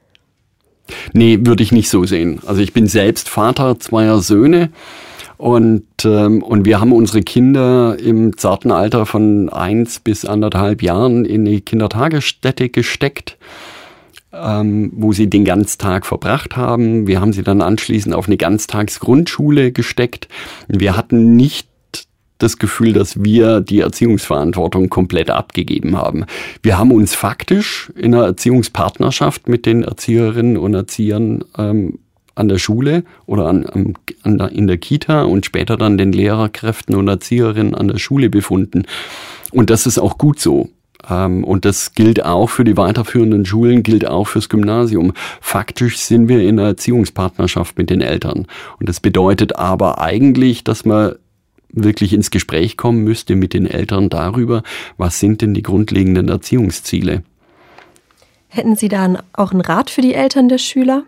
Nee, würde ich nicht so sehen. Also ich bin selbst Vater zweier Söhne und, ähm, und wir haben unsere Kinder im zarten Alter von eins bis anderthalb Jahren in die Kindertagesstätte gesteckt, ähm, wo sie den Ganztag verbracht haben. Wir haben sie dann anschließend auf eine Ganztagsgrundschule gesteckt. Wir hatten nicht das Gefühl, dass wir die Erziehungsverantwortung komplett abgegeben haben. Wir haben uns faktisch in einer Erziehungspartnerschaft mit den Erzieherinnen und Erziehern ähm, an der Schule oder an, an der, in der Kita und später dann den Lehrerkräften und Erzieherinnen an der Schule befunden. Und das ist auch gut so. Ähm, und das gilt auch für die weiterführenden Schulen, gilt auch fürs Gymnasium. Faktisch sind wir in einer Erziehungspartnerschaft mit den Eltern. Und das bedeutet aber eigentlich, dass man wirklich ins Gespräch kommen müsste mit den Eltern darüber, was sind denn die grundlegenden Erziehungsziele. Hätten Sie da auch einen Rat für die Eltern der Schüler?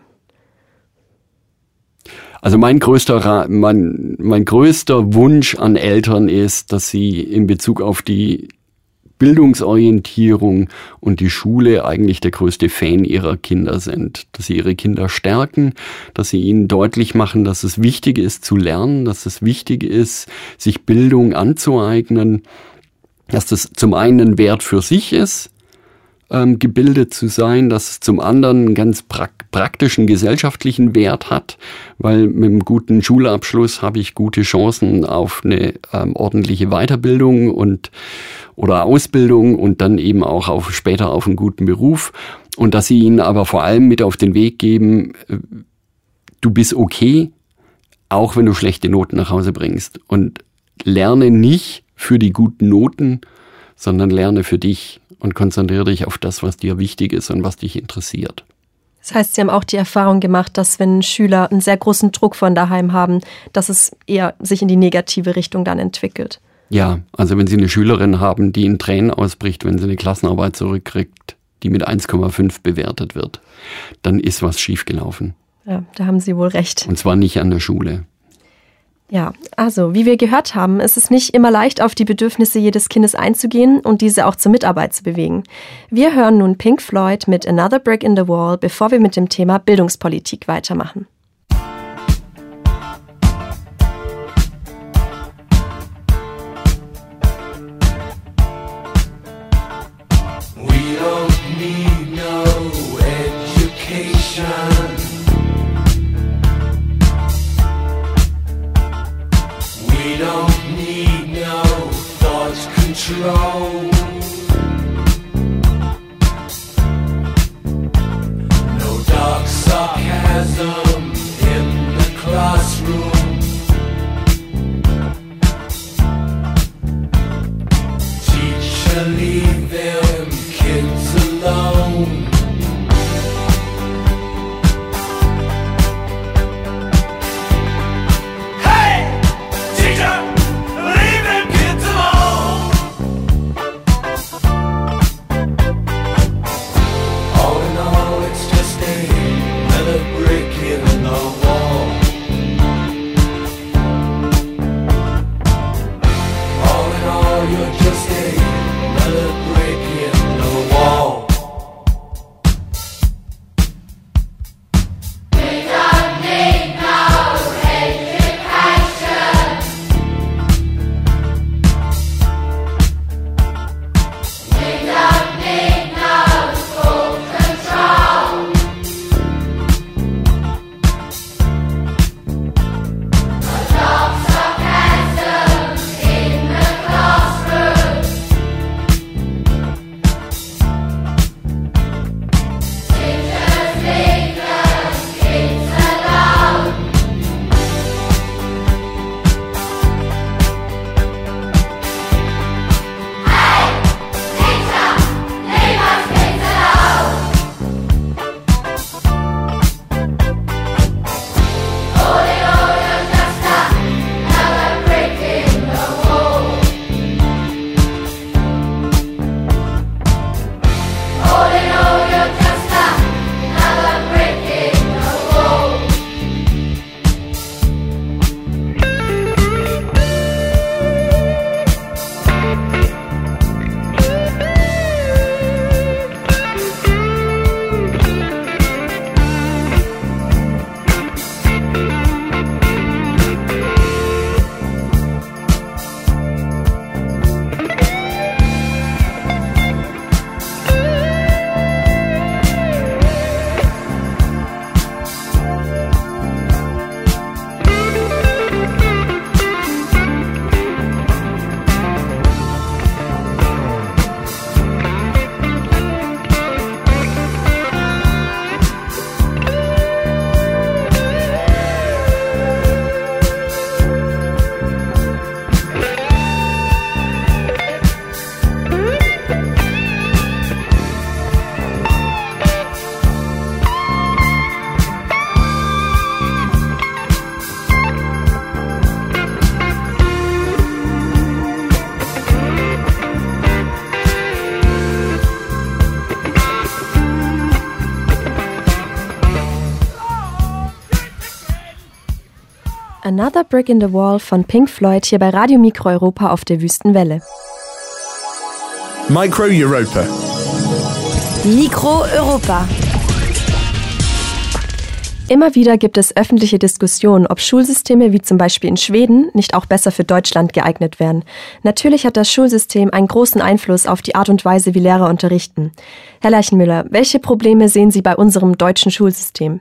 Also mein größter, Ra- mein, mein größter Wunsch an Eltern ist, dass sie in Bezug auf die Bildungsorientierung und die Schule eigentlich der größte Fan ihrer Kinder sind. Dass sie ihre Kinder stärken, dass sie ihnen deutlich machen, dass es wichtig ist zu lernen, dass es wichtig ist, sich Bildung anzueignen, dass das zum einen ein Wert für sich ist, ähm, gebildet zu sein, dass es zum anderen einen ganz pra- praktischen gesellschaftlichen Wert hat, weil mit einem guten Schulabschluss habe ich gute Chancen auf eine ähm, ordentliche Weiterbildung und oder Ausbildung und dann eben auch auf später auf einen guten Beruf. Und dass sie ihnen aber vor allem mit auf den Weg geben, du bist okay, auch wenn du schlechte Noten nach Hause bringst. Und lerne nicht für die guten Noten, sondern lerne für dich und konzentriere dich auf das, was dir wichtig ist und was dich interessiert. Das heißt, Sie haben auch die Erfahrung gemacht, dass wenn Schüler einen sehr großen Druck von daheim haben, dass es eher sich in die negative Richtung dann entwickelt. Ja, also wenn Sie eine Schülerin haben, die in Tränen ausbricht, wenn sie eine Klassenarbeit zurückkriegt, die mit eins Komma fünf bewertet wird, dann ist was schiefgelaufen. Ja, da haben Sie wohl recht. Und zwar nicht an der Schule. Ja, also wie wir gehört haben, ist es nicht immer leicht, auf die Bedürfnisse jedes Kindes einzugehen und diese auch zur Mitarbeit zu bewegen. Wir hören nun Pink Floyd mit Another Brick in the Wall, bevor wir mit dem Thema Bildungspolitik weitermachen. Control. No dark sarcasm in the classroom. Teacher, leave them kids alone. Hey, teacher, leave them kids alone. All in all, it's just another brick in the wall. Another Brick in the Wall von Pink Floyd hier bei Radio Mikro Europa auf der Wüstenwelle. Micro Europa. Mikro Europa. Immer wieder gibt es öffentliche Diskussionen, ob Schulsysteme wie zum Beispiel in Schweden nicht auch besser für Deutschland geeignet wären. Natürlich hat das Schulsystem einen großen Einfluss auf die Art und Weise, wie Lehrer unterrichten. Herr Lerchenmüller, welche Probleme sehen Sie bei unserem deutschen Schulsystem?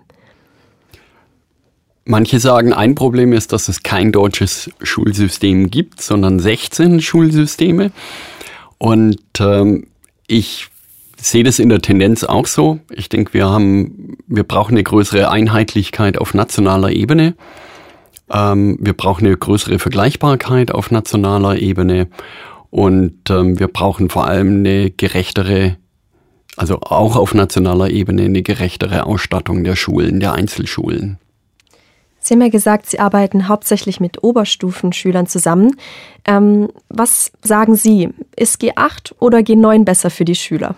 Manche sagen, ein Problem ist, dass es kein deutsches Schulsystem gibt, sondern sechzehn Schulsysteme. Und ähm, ich sehe das in der Tendenz auch so. Ich denke, wir haben, wir brauchen eine größere Einheitlichkeit auf nationaler Ebene. Ähm, wir brauchen eine größere Vergleichbarkeit auf nationaler Ebene. Und ähm, wir brauchen vor allem eine gerechtere, also auch auf nationaler Ebene, eine gerechtere Ausstattung der Schulen, der Einzelschulen. Sie haben ja gesagt, Sie arbeiten hauptsächlich mit Oberstufenschülern zusammen. Ähm, was sagen Sie? Ist G acht oder G neun besser für die Schüler?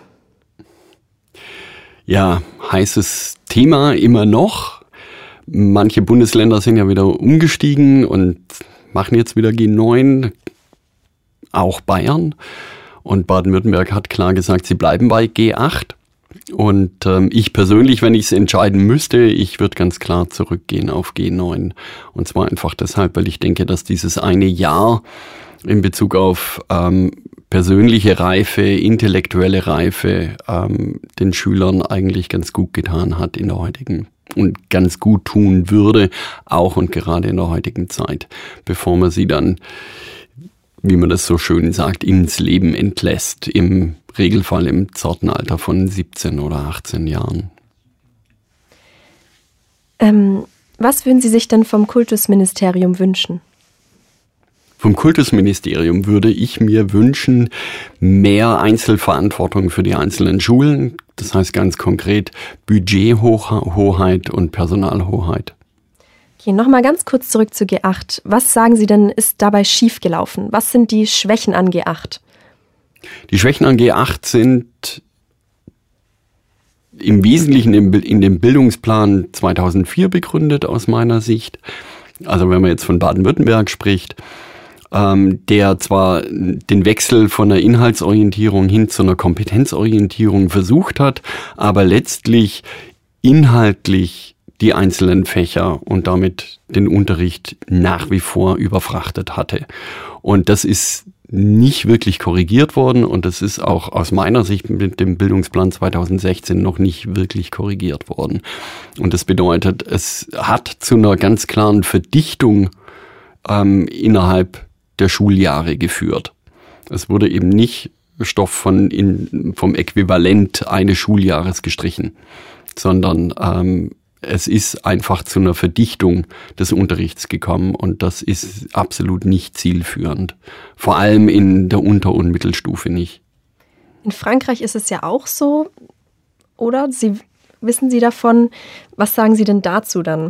Ja, heißes Thema immer noch. Manche Bundesländer sind ja wieder umgestiegen und machen jetzt wieder G neun, auch Bayern. Und Baden-Württemberg hat klar gesagt, sie bleiben bei G acht. Und ähm, ich persönlich, wenn ich es entscheiden müsste, ich würde ganz klar zurückgehen auf G neun. Und zwar einfach deshalb, weil ich denke, dass dieses eine Jahr in Bezug auf ähm, persönliche Reife, intellektuelle Reife ähm, den Schülern eigentlich ganz gut getan hat in der heutigen und ganz gut tun würde, auch und gerade in der heutigen Zeit, bevor man sie dann, wie man das so schön sagt, ins Leben entlässt, im Regelfall im zarten Alter von siebzehn oder achtzehn Jahren. Ähm, was würden Sie sich denn vom Kultusministerium wünschen? Vom Kultusministerium würde ich mir wünschen, mehr Einzelverantwortung für die einzelnen Schulen. Das heißt ganz konkret Budgethoheit und Personalhoheit. Okay, nochmal ganz kurz zurück zu G acht. Was sagen Sie denn, ist dabei schiefgelaufen? Was sind die Schwächen an G acht? Die Schwächen an G acht sind im Wesentlichen in dem Bildungsplan zweitausendvier begründet aus meiner Sicht. Also wenn man jetzt von Baden-Württemberg spricht, ähm, der zwar den Wechsel von einer Inhaltsorientierung hin zu einer Kompetenzorientierung versucht hat, aber letztlich inhaltlich die einzelnen Fächer und damit den Unterricht nach wie vor überfrachtet hatte. Und das ist nicht wirklich korrigiert worden und das ist auch aus meiner Sicht mit dem Bildungsplan zweitausendsechzehn noch nicht wirklich korrigiert worden. Und das bedeutet, es hat zu einer ganz klaren Verdichtung ähm, innerhalb der Schuljahre geführt. Es wurde eben nicht Stoff von in, vom Äquivalent eines Schuljahres gestrichen, sondern ähm, es ist einfach zu einer Verdichtung des Unterrichts gekommen und das ist absolut nicht zielführend. Vor allem in der Unter- und Mittelstufe nicht. In Frankreich ist es ja auch so, oder? Sie, wissen Sie davon? Was sagen Sie denn dazu dann?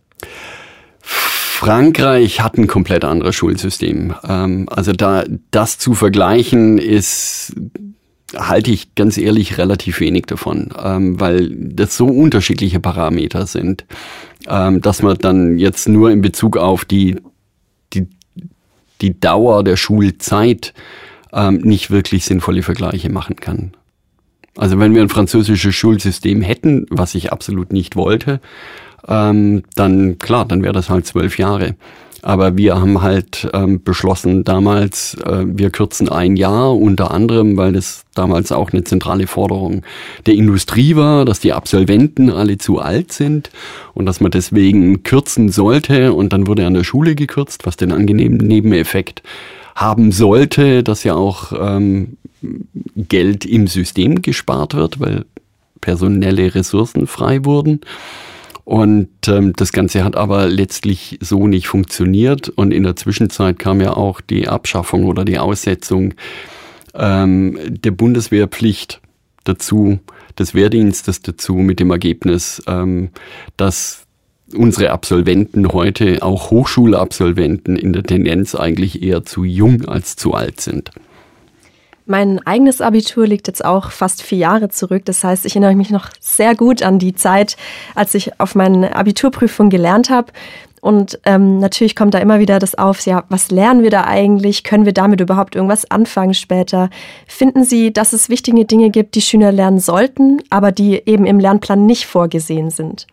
Frankreich hat ein komplett anderes Schulsystem. Ähm, also da das zu vergleichen ist, halte ich ganz ehrlich relativ wenig davon, ähm, weil das so unterschiedliche Parameter sind, ähm, dass man dann jetzt nur in Bezug auf die, die, die Dauer der Schulzeit ähm, nicht wirklich sinnvolle Vergleiche machen kann. Also wenn wir ein französisches Schulsystem hätten, was ich absolut nicht wollte, ähm, dann klar, dann wäre das halt zwölf Jahre. Aber wir haben halt ähm, beschlossen damals, äh, wir kürzen ein Jahr, unter anderem, weil das damals auch eine zentrale Forderung der Industrie war, dass die Absolventen alle zu alt sind und dass man deswegen kürzen sollte. Und dann wurde an der Schule gekürzt, was den angenehmen Nebeneffekt haben sollte, dass ja auch ähm, Geld im System gespart wird, weil personelle Ressourcen frei wurden. Und ähm, das Ganze hat aber letztlich so nicht funktioniert. Und in der Zwischenzeit kam ja auch die Abschaffung oder die Aussetzung ähm, der Bundeswehrpflicht dazu, des Wehrdienstes dazu, mit dem Ergebnis, ähm, dass unsere Absolventen heute, auch Hochschulabsolventen, in der Tendenz eigentlich eher zu jung als zu alt sind. Mein eigenes Abitur liegt jetzt auch fast vier Jahre zurück. Das heißt, ich erinnere mich noch sehr gut an die Zeit, als ich auf meine Abiturprüfung gelernt habe. Und ähm, natürlich kommt da immer wieder das auf, ja, was lernen wir da eigentlich? Können wir damit überhaupt irgendwas anfangen später? Finden Sie, dass es wichtige Dinge gibt, die Schüler lernen sollten, aber die eben im Lernplan nicht vorgesehen sind?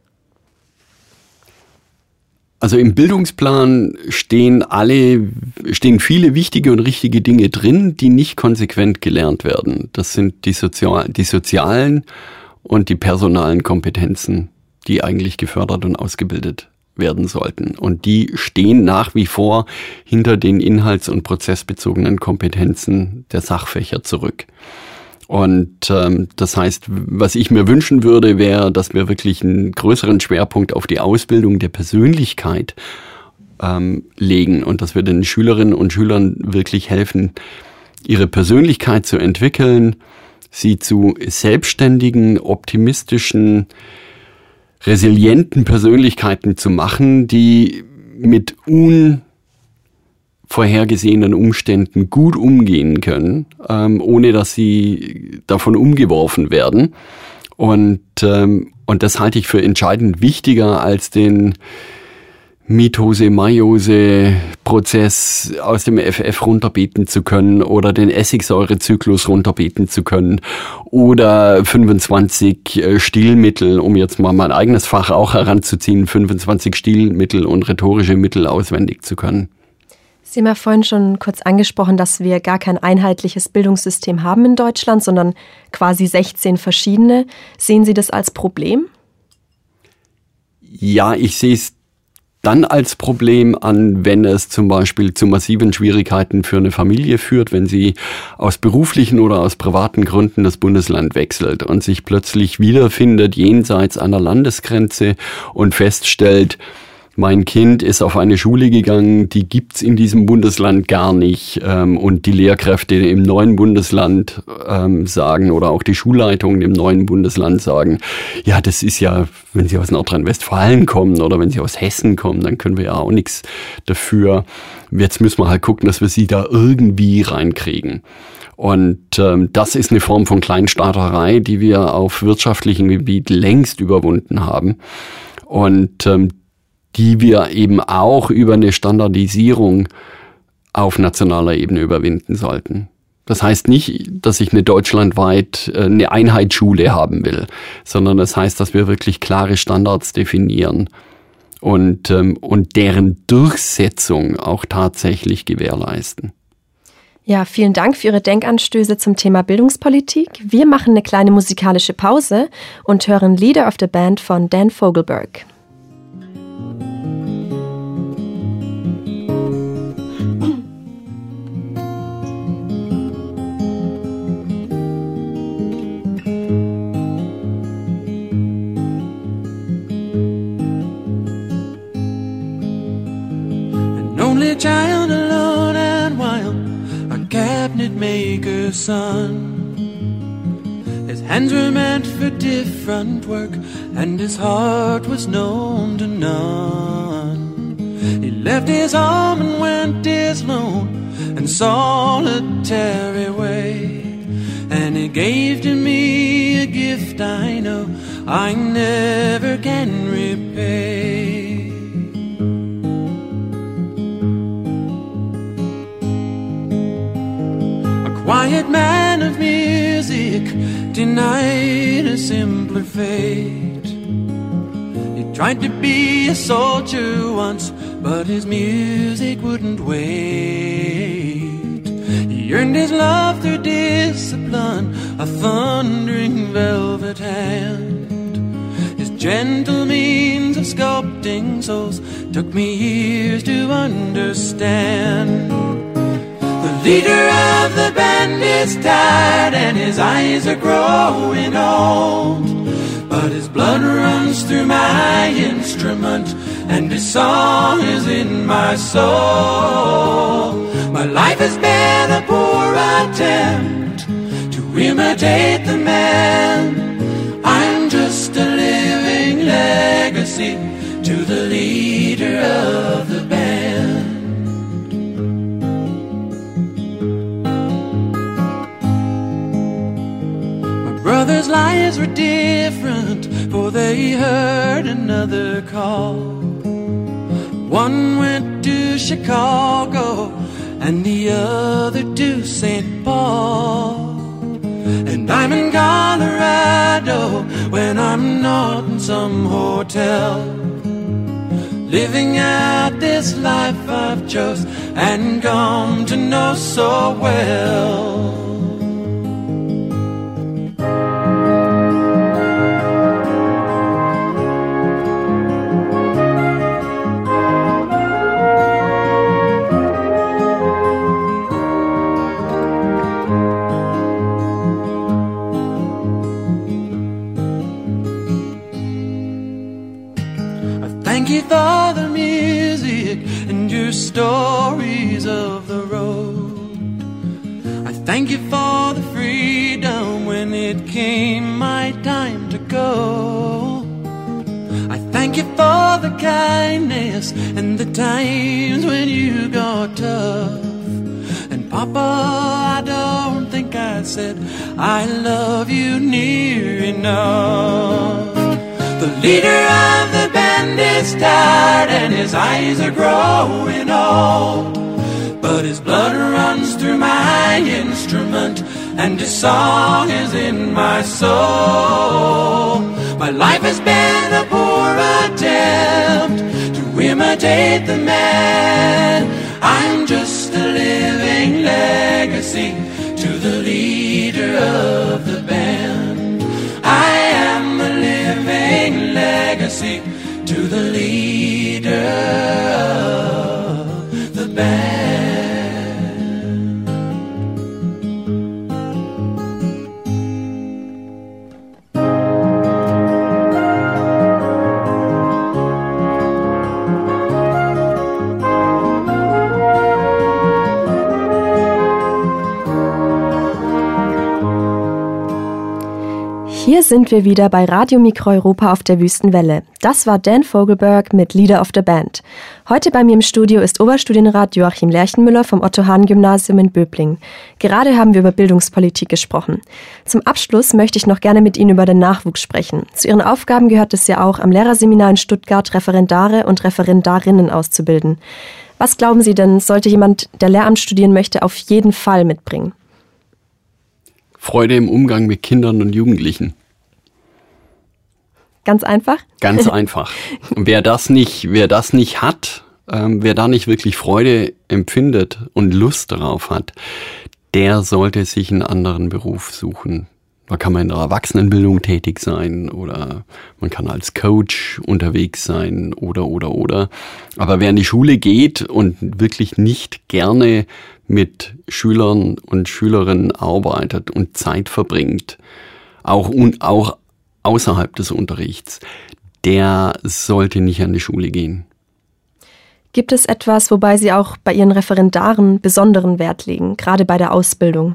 Also im Bildungsplan stehen alle, stehen viele wichtige und richtige Dinge drin, die nicht konsequent gelernt werden. Das sind die, Sozial, die sozialen und die personalen Kompetenzen, die eigentlich gefördert und ausgebildet werden sollten. Und die stehen nach wie vor hinter den inhalts- und prozessbezogenen Kompetenzen der Sachfächer zurück. Und ähm, das heißt, was ich mir wünschen würde, wäre, dass wir wirklich einen größeren Schwerpunkt auf die Ausbildung der Persönlichkeit ähm, legen und dass wir den Schülerinnen und Schülern wirklich helfen, ihre Persönlichkeit zu entwickeln, sie zu selbstständigen, optimistischen, resilienten Persönlichkeiten zu machen, die mit un vorhergesehenen Umständen gut umgehen können, ähm, ohne dass sie davon umgeworfen werden. Und, ähm, und das halte ich für entscheidend wichtiger als den Mitose-Meiose-Prozess aus dem F F runterbeten zu können oder den Essigsäurezyklus runterbeten zu können oder fünfundzwanzig äh, Stilmittel, um jetzt mal mein eigenes Fach auch heranzuziehen, fünfundzwanzig Stilmittel und rhetorische Mittel auswendig zu können. Sie haben ja vorhin schon kurz angesprochen, dass wir gar kein einheitliches Bildungssystem haben in Deutschland, sondern quasi sechzehn verschiedene. Sehen Sie das als Problem? Ja, ich sehe es dann als Problem an, wenn es zum Beispiel zu massiven Schwierigkeiten für eine Familie führt, wenn sie aus beruflichen oder aus privaten Gründen das Bundesland wechselt und sich plötzlich wiederfindet jenseits einer Landesgrenze und feststellt, mein Kind ist auf eine Schule gegangen, die gibt's in diesem Bundesland gar nicht, ähm, und die Lehrkräfte im neuen Bundesland ähm, sagen oder auch die Schulleitungen im neuen Bundesland sagen, ja, das ist ja, wenn Sie aus Nordrhein-Westfalen kommen oder wenn Sie aus Hessen kommen, dann können wir ja auch nichts dafür. Jetzt müssen wir halt gucken, dass wir Sie da irgendwie reinkriegen. Und ähm, das ist eine Form von Kleinstaaterei, die wir auf wirtschaftlichem Gebiet längst überwunden haben. Und ähm, die wir eben auch über eine Standardisierung auf nationaler Ebene überwinden sollten. Das heißt nicht, dass ich eine deutschlandweit eine Einheitsschule haben will, sondern das heißt, dass wir wirklich klare Standards definieren und, und deren Durchsetzung auch tatsächlich gewährleisten. Ja, vielen Dank für Ihre Denkanstöße zum Thema Bildungspolitik. Wir machen eine kleine musikalische Pause und hören Leader of the Band von Dan Fogelberg. Child alone and wild, a cabinet maker's son. His hands were meant for different work, and his heart was known to none. He left his home and went his lone and solitary way, and he gave to me a gift I know I never can repay. Quiet man of music, denied a simpler fate. He tried to be a soldier once, but his music wouldn't wait. He earned his love through discipline, a thundering velvet hand. His gentle means of sculpting souls took me years to understand. The leader of the band is tired and his eyes are growing old, but his blood runs through my instrument and his song is in my soul. My life has been a poor attempt to imitate the man. I'm just a living legacy to the leader of the band. Brothers' lives were different, for they heard another call. One went to Chicago and the other to Saint Paul. And I'm in Colorado when I'm not in some hotel, living out this life I've chose and come to know so well. Thank you for the music and your stories of the road. I thank you for the freedom when it came my time to go. I thank you for the kindness and the times when you got tough. And Papa, I don't think I said I love you near enough. The leader of the band is tired and his eyes are growing old, but his blood runs through my instrument and his song is in my soul. My life has been a poor attempt to imitate the man. I'm just a living legacy to the leader of the band. I am a living legacy to the leader of the band. Hier sind wir wieder bei Radio Mikro Europa auf der Wüstenwelle. Das war Dan Vogelberg mit Leader of the Band. Heute bei mir im Studio ist Oberstudienrat Joachim Lerchenmüller vom Otto-Hahn-Gymnasium in Böblingen. Gerade haben wir über Bildungspolitik gesprochen. Zum Abschluss möchte ich noch gerne mit Ihnen über den Nachwuchs sprechen. Zu Ihren Aufgaben gehört es ja auch, am Lehrerseminar in Stuttgart Referendare und Referendarinnen auszubilden. Was glauben Sie denn, sollte jemand, der Lehramt studieren möchte, auf jeden Fall mitbringen? Freude im Umgang mit Kindern und Jugendlichen. Ganz einfach? Ganz einfach. Und wer das nicht, wer das nicht hat, ähm, wer da nicht wirklich Freude empfindet und Lust darauf hat, der sollte sich einen anderen Beruf suchen. Da kann man in der Erwachsenenbildung tätig sein oder man kann als Coach unterwegs sein oder, oder, oder. Aber wer in die Schule geht und wirklich nicht gerne mit Schülern und Schülerinnen arbeitet und Zeit verbringt, auch, und auch außerhalb des Unterrichts, der sollte nicht an die Schule gehen. Gibt es etwas, wobei Sie auch bei Ihren Referendaren besonderen Wert legen, gerade bei der Ausbildung?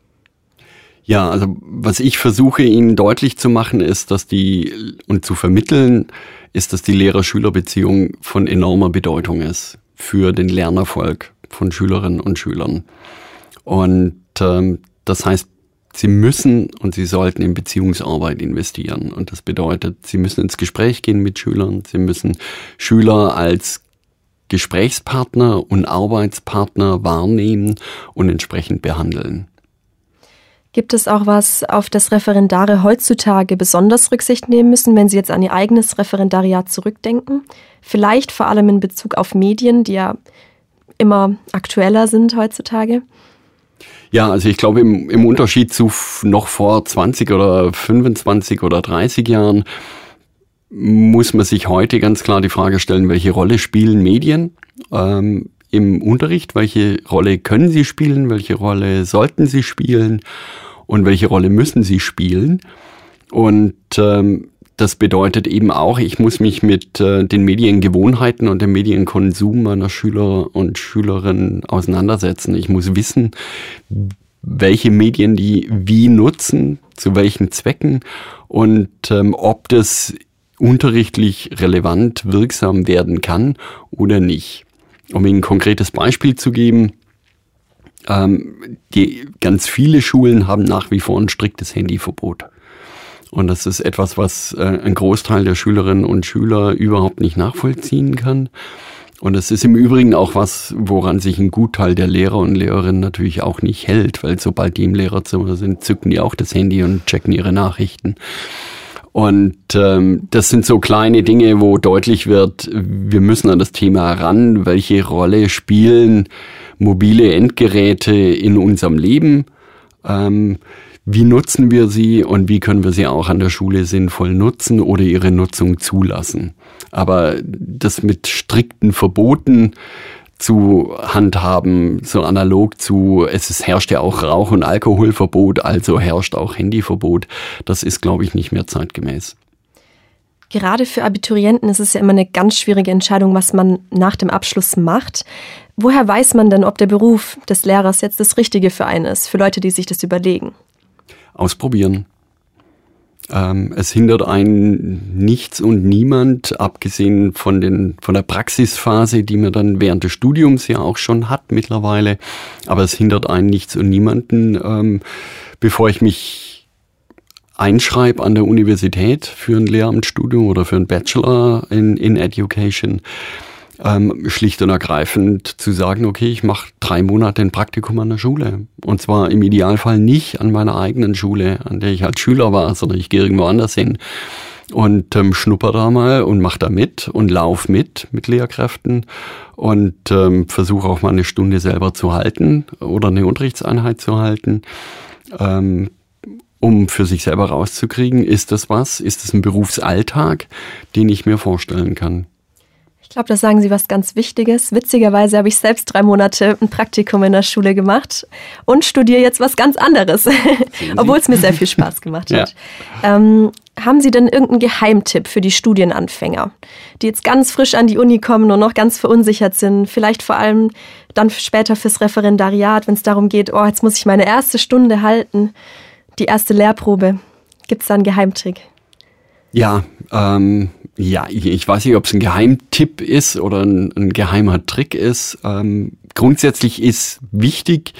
Ja, also was ich versuche Ihnen deutlich zu machen ist, dass die und zu vermitteln, ist, dass die Lehrer-Schüler-Beziehung von enormer Bedeutung ist für den Lernerfolg von Schülerinnen und Schülern. Und ähm, das heißt, Sie müssen und Sie sollten in Beziehungsarbeit investieren. Und das bedeutet, Sie müssen ins Gespräch gehen mit Schülern. Sie müssen Schüler als Gesprächspartner und Arbeitspartner wahrnehmen und entsprechend behandeln. Gibt es auch was, auf das Referendare heutzutage besonders Rücksicht nehmen müssen, wenn Sie jetzt an Ihr eigenes Referendariat zurückdenken? Vielleicht vor allem in Bezug auf Medien, die ja immer aktueller sind heutzutage? Ja, also ich glaube, im, im Unterschied zu noch vor zwanzig oder fünfundzwanzig oder dreißig Jahren muss man sich heute ganz klar die Frage stellen, welche Rolle spielen Medien ähm, im Unterricht? Welche Rolle können sie spielen? Welche Rolle sollten sie spielen? Und welche Rolle müssen sie spielen? Und ähm, das bedeutet eben auch, ich muss mich mit äh, den Mediengewohnheiten und dem Medienkonsum meiner Schüler und Schülerinnen auseinandersetzen. Ich muss wissen, welche Medien die wie nutzen, zu welchen Zwecken und ähm, ob das unterrichtlich relevant wirksam werden kann oder nicht. Um Ihnen ein konkretes Beispiel zu geben, ähm, die, ganz viele Schulen haben nach wie vor ein striktes Handyverbot. Und das ist etwas, was äh, ein Großteil der Schülerinnen und Schüler überhaupt nicht nachvollziehen kann. Und es ist im Übrigen auch was, woran sich ein Gutteil der Lehrer und Lehrerinnen natürlich auch nicht hält, weil sobald die im Lehrerzimmer sind, zücken die auch das Handy und checken ihre Nachrichten. Und ähm, das sind so kleine Dinge, wo deutlich wird, wir müssen an das Thema ran, welche Rolle spielen mobile Endgeräte in unserem Leben, ähm, wie nutzen wir sie und wie können wir sie auch an der Schule sinnvoll nutzen oder ihre Nutzung zulassen. Aber das mit strikten Verboten zu handhaben, so analog zu, es ist, herrscht ja auch Rauch- und Alkoholverbot, also herrscht auch Handyverbot. Das ist, glaube ich, nicht mehr zeitgemäß. Gerade für Abiturienten ist es ja immer eine ganz schwierige Entscheidung, was man nach dem Abschluss macht. Woher weiß man denn, ob der Beruf des Lehrers jetzt das Richtige für einen ist, für Leute, die sich das überlegen? Ausprobieren. Ähm, es hindert einen nichts und niemand, abgesehen von den von der Praxisphase, die man dann während des Studiums ja auch schon hat mittlerweile. Aber es hindert einen nichts und niemanden, ähm, bevor ich mich einschreibe an der Universität für ein Lehramtsstudium oder für einen Bachelor in, in Education, ähm, schlicht und ergreifend zu sagen, okay, ich mache drei Monate ein Praktikum an der Schule. Und zwar im Idealfall nicht an meiner eigenen Schule, an der ich als Schüler war, sondern ich gehe irgendwo anders hin und ähm, schnupper da mal und mache da mit und lauf mit mit Lehrkräften und ähm, versuche auch mal eine Stunde selber zu halten oder eine Unterrichtseinheit zu halten, ähm, um für sich selber rauszukriegen, ist das was? Ist das ein Berufsalltag, den ich mir vorstellen kann? Ich glaube, da sagen Sie was ganz Wichtiges. Witzigerweise habe ich selbst drei Monate ein Praktikum in der Schule gemacht und studiere jetzt was ganz anderes, obwohl es mir sehr viel Spaß gemacht hat. Ja. Ähm, haben Sie denn irgendeinen Geheimtipp für die Studienanfänger, die jetzt ganz frisch an die Uni kommen und noch ganz verunsichert sind, vielleicht vor allem dann später fürs Referendariat, wenn es darum geht, oh, jetzt muss ich meine erste Stunde halten, die erste Lehrprobe. Gibt es da einen Geheimtrick? Ja, ähm, ja, ich, ich weiß nicht, ob es ein Geheimtipp ist oder ein, ein geheimer Trick ist. Ähm, grundsätzlich ist wichtig,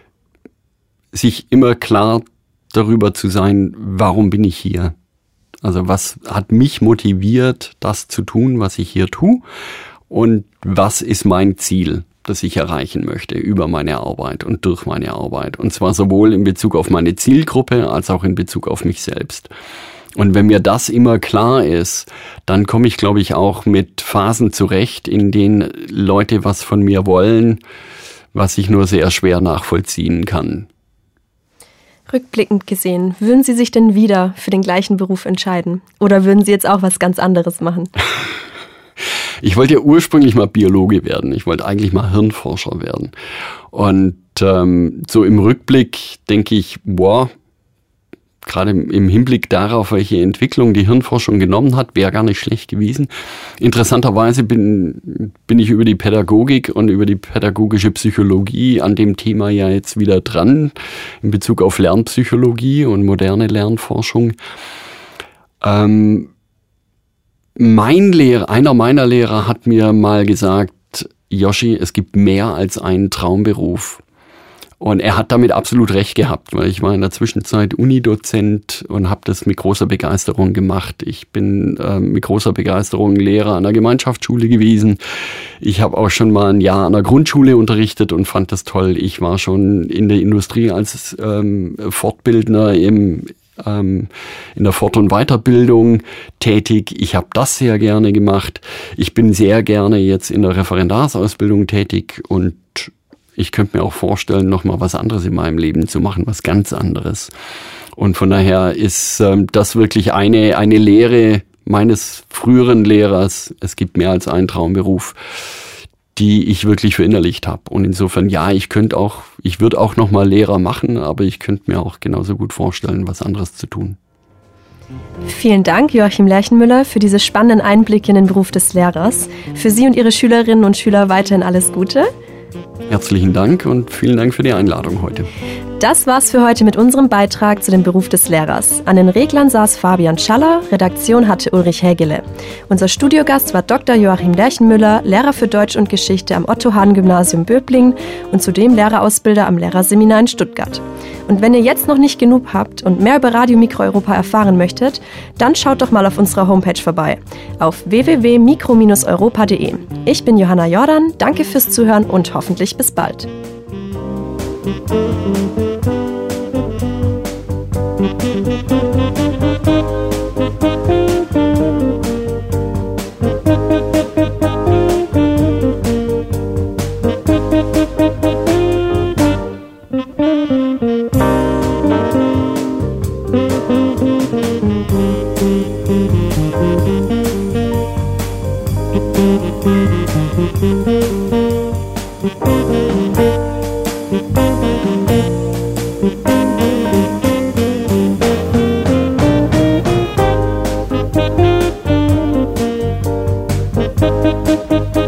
sich immer klar darüber zu sein, warum bin ich hier? Also was hat mich motiviert, das zu tun, was ich hier tue? Und was ist mein Ziel, das ich erreichen möchte über meine Arbeit und durch meine Arbeit? Und zwar sowohl in Bezug auf meine Zielgruppe als auch in Bezug auf mich selbst. Und wenn mir das immer klar ist, dann komme ich, glaube ich, auch mit Phasen zurecht, in denen Leute was von mir wollen, was ich nur sehr schwer nachvollziehen kann. Rückblickend gesehen, würden Sie sich denn wieder für den gleichen Beruf entscheiden? Oder würden Sie jetzt auch was ganz anderes machen? Ich wollte ja ursprünglich mal Biologe werden. Ich wollte eigentlich mal Hirnforscher werden. Und ähm, so im Rückblick denke ich, wow, gerade im Hinblick darauf, welche Entwicklung die Hirnforschung genommen hat, wäre gar nicht schlecht gewesen. Interessanterweise bin, bin ich über die Pädagogik und über die pädagogische Psychologie an dem Thema ja jetzt wieder dran, in Bezug auf Lernpsychologie und moderne Lernforschung. Ähm, mein Lehrer, einer meiner Lehrer hat mir mal gesagt, Joshi, es gibt mehr als einen Traumberuf. Und er hat damit absolut recht gehabt, weil ich war in der Zwischenzeit Unidozent und habe das mit großer Begeisterung gemacht. Ich bin äh, mit großer Begeisterung Lehrer an der Gemeinschaftsschule gewesen. Ich habe auch schon mal ein Jahr an der Grundschule unterrichtet und fand das toll. Ich war schon in der Industrie als ähm, Fortbildner im ähm, in der Fort- und Weiterbildung tätig. Ich habe das sehr gerne gemacht. Ich bin sehr gerne jetzt in der Referendarsausbildung tätig und ich könnte mir auch vorstellen, noch mal was anderes in meinem Leben zu machen, was ganz anderes. Und von daher ist ähm, das wirklich eine eine Lehre meines früheren Lehrers. Es gibt mehr als einen Traumberuf, die ich wirklich verinnerlicht habe. Und insofern, ja, ich könnte auch, ich würde auch noch mal Lehrer machen, aber ich könnte mir auch genauso gut vorstellen, was anderes zu tun. Vielen Dank, Joachim Lerchenmüller, für diese spannenden Einblicke in den Beruf des Lehrers. Für Sie und Ihre Schülerinnen und Schüler weiterhin alles Gute. Herzlichen Dank und vielen Dank für die Einladung heute. Das war's für heute mit unserem Beitrag zu dem Beruf des Lehrers. An den Reglern saß Fabian Schaller, Redaktion hatte Ulrich Hägele. Unser Studiogast war Doktor Joachim Lerchenmüller, Lehrer für Deutsch und Geschichte am Otto-Hahn-Gymnasium Böblingen und zudem Lehrerausbilder am Lehrerseminar in Stuttgart. Und wenn ihr jetzt noch nicht genug habt und mehr über Radio Mikro Europa erfahren möchtet, dann schaut doch mal auf unserer Homepage vorbei, auf w w w punkt mikro europa punkt de. Ich bin Johanna Jordan, danke fürs Zuhören und hoffentlich bis bald. Thank you.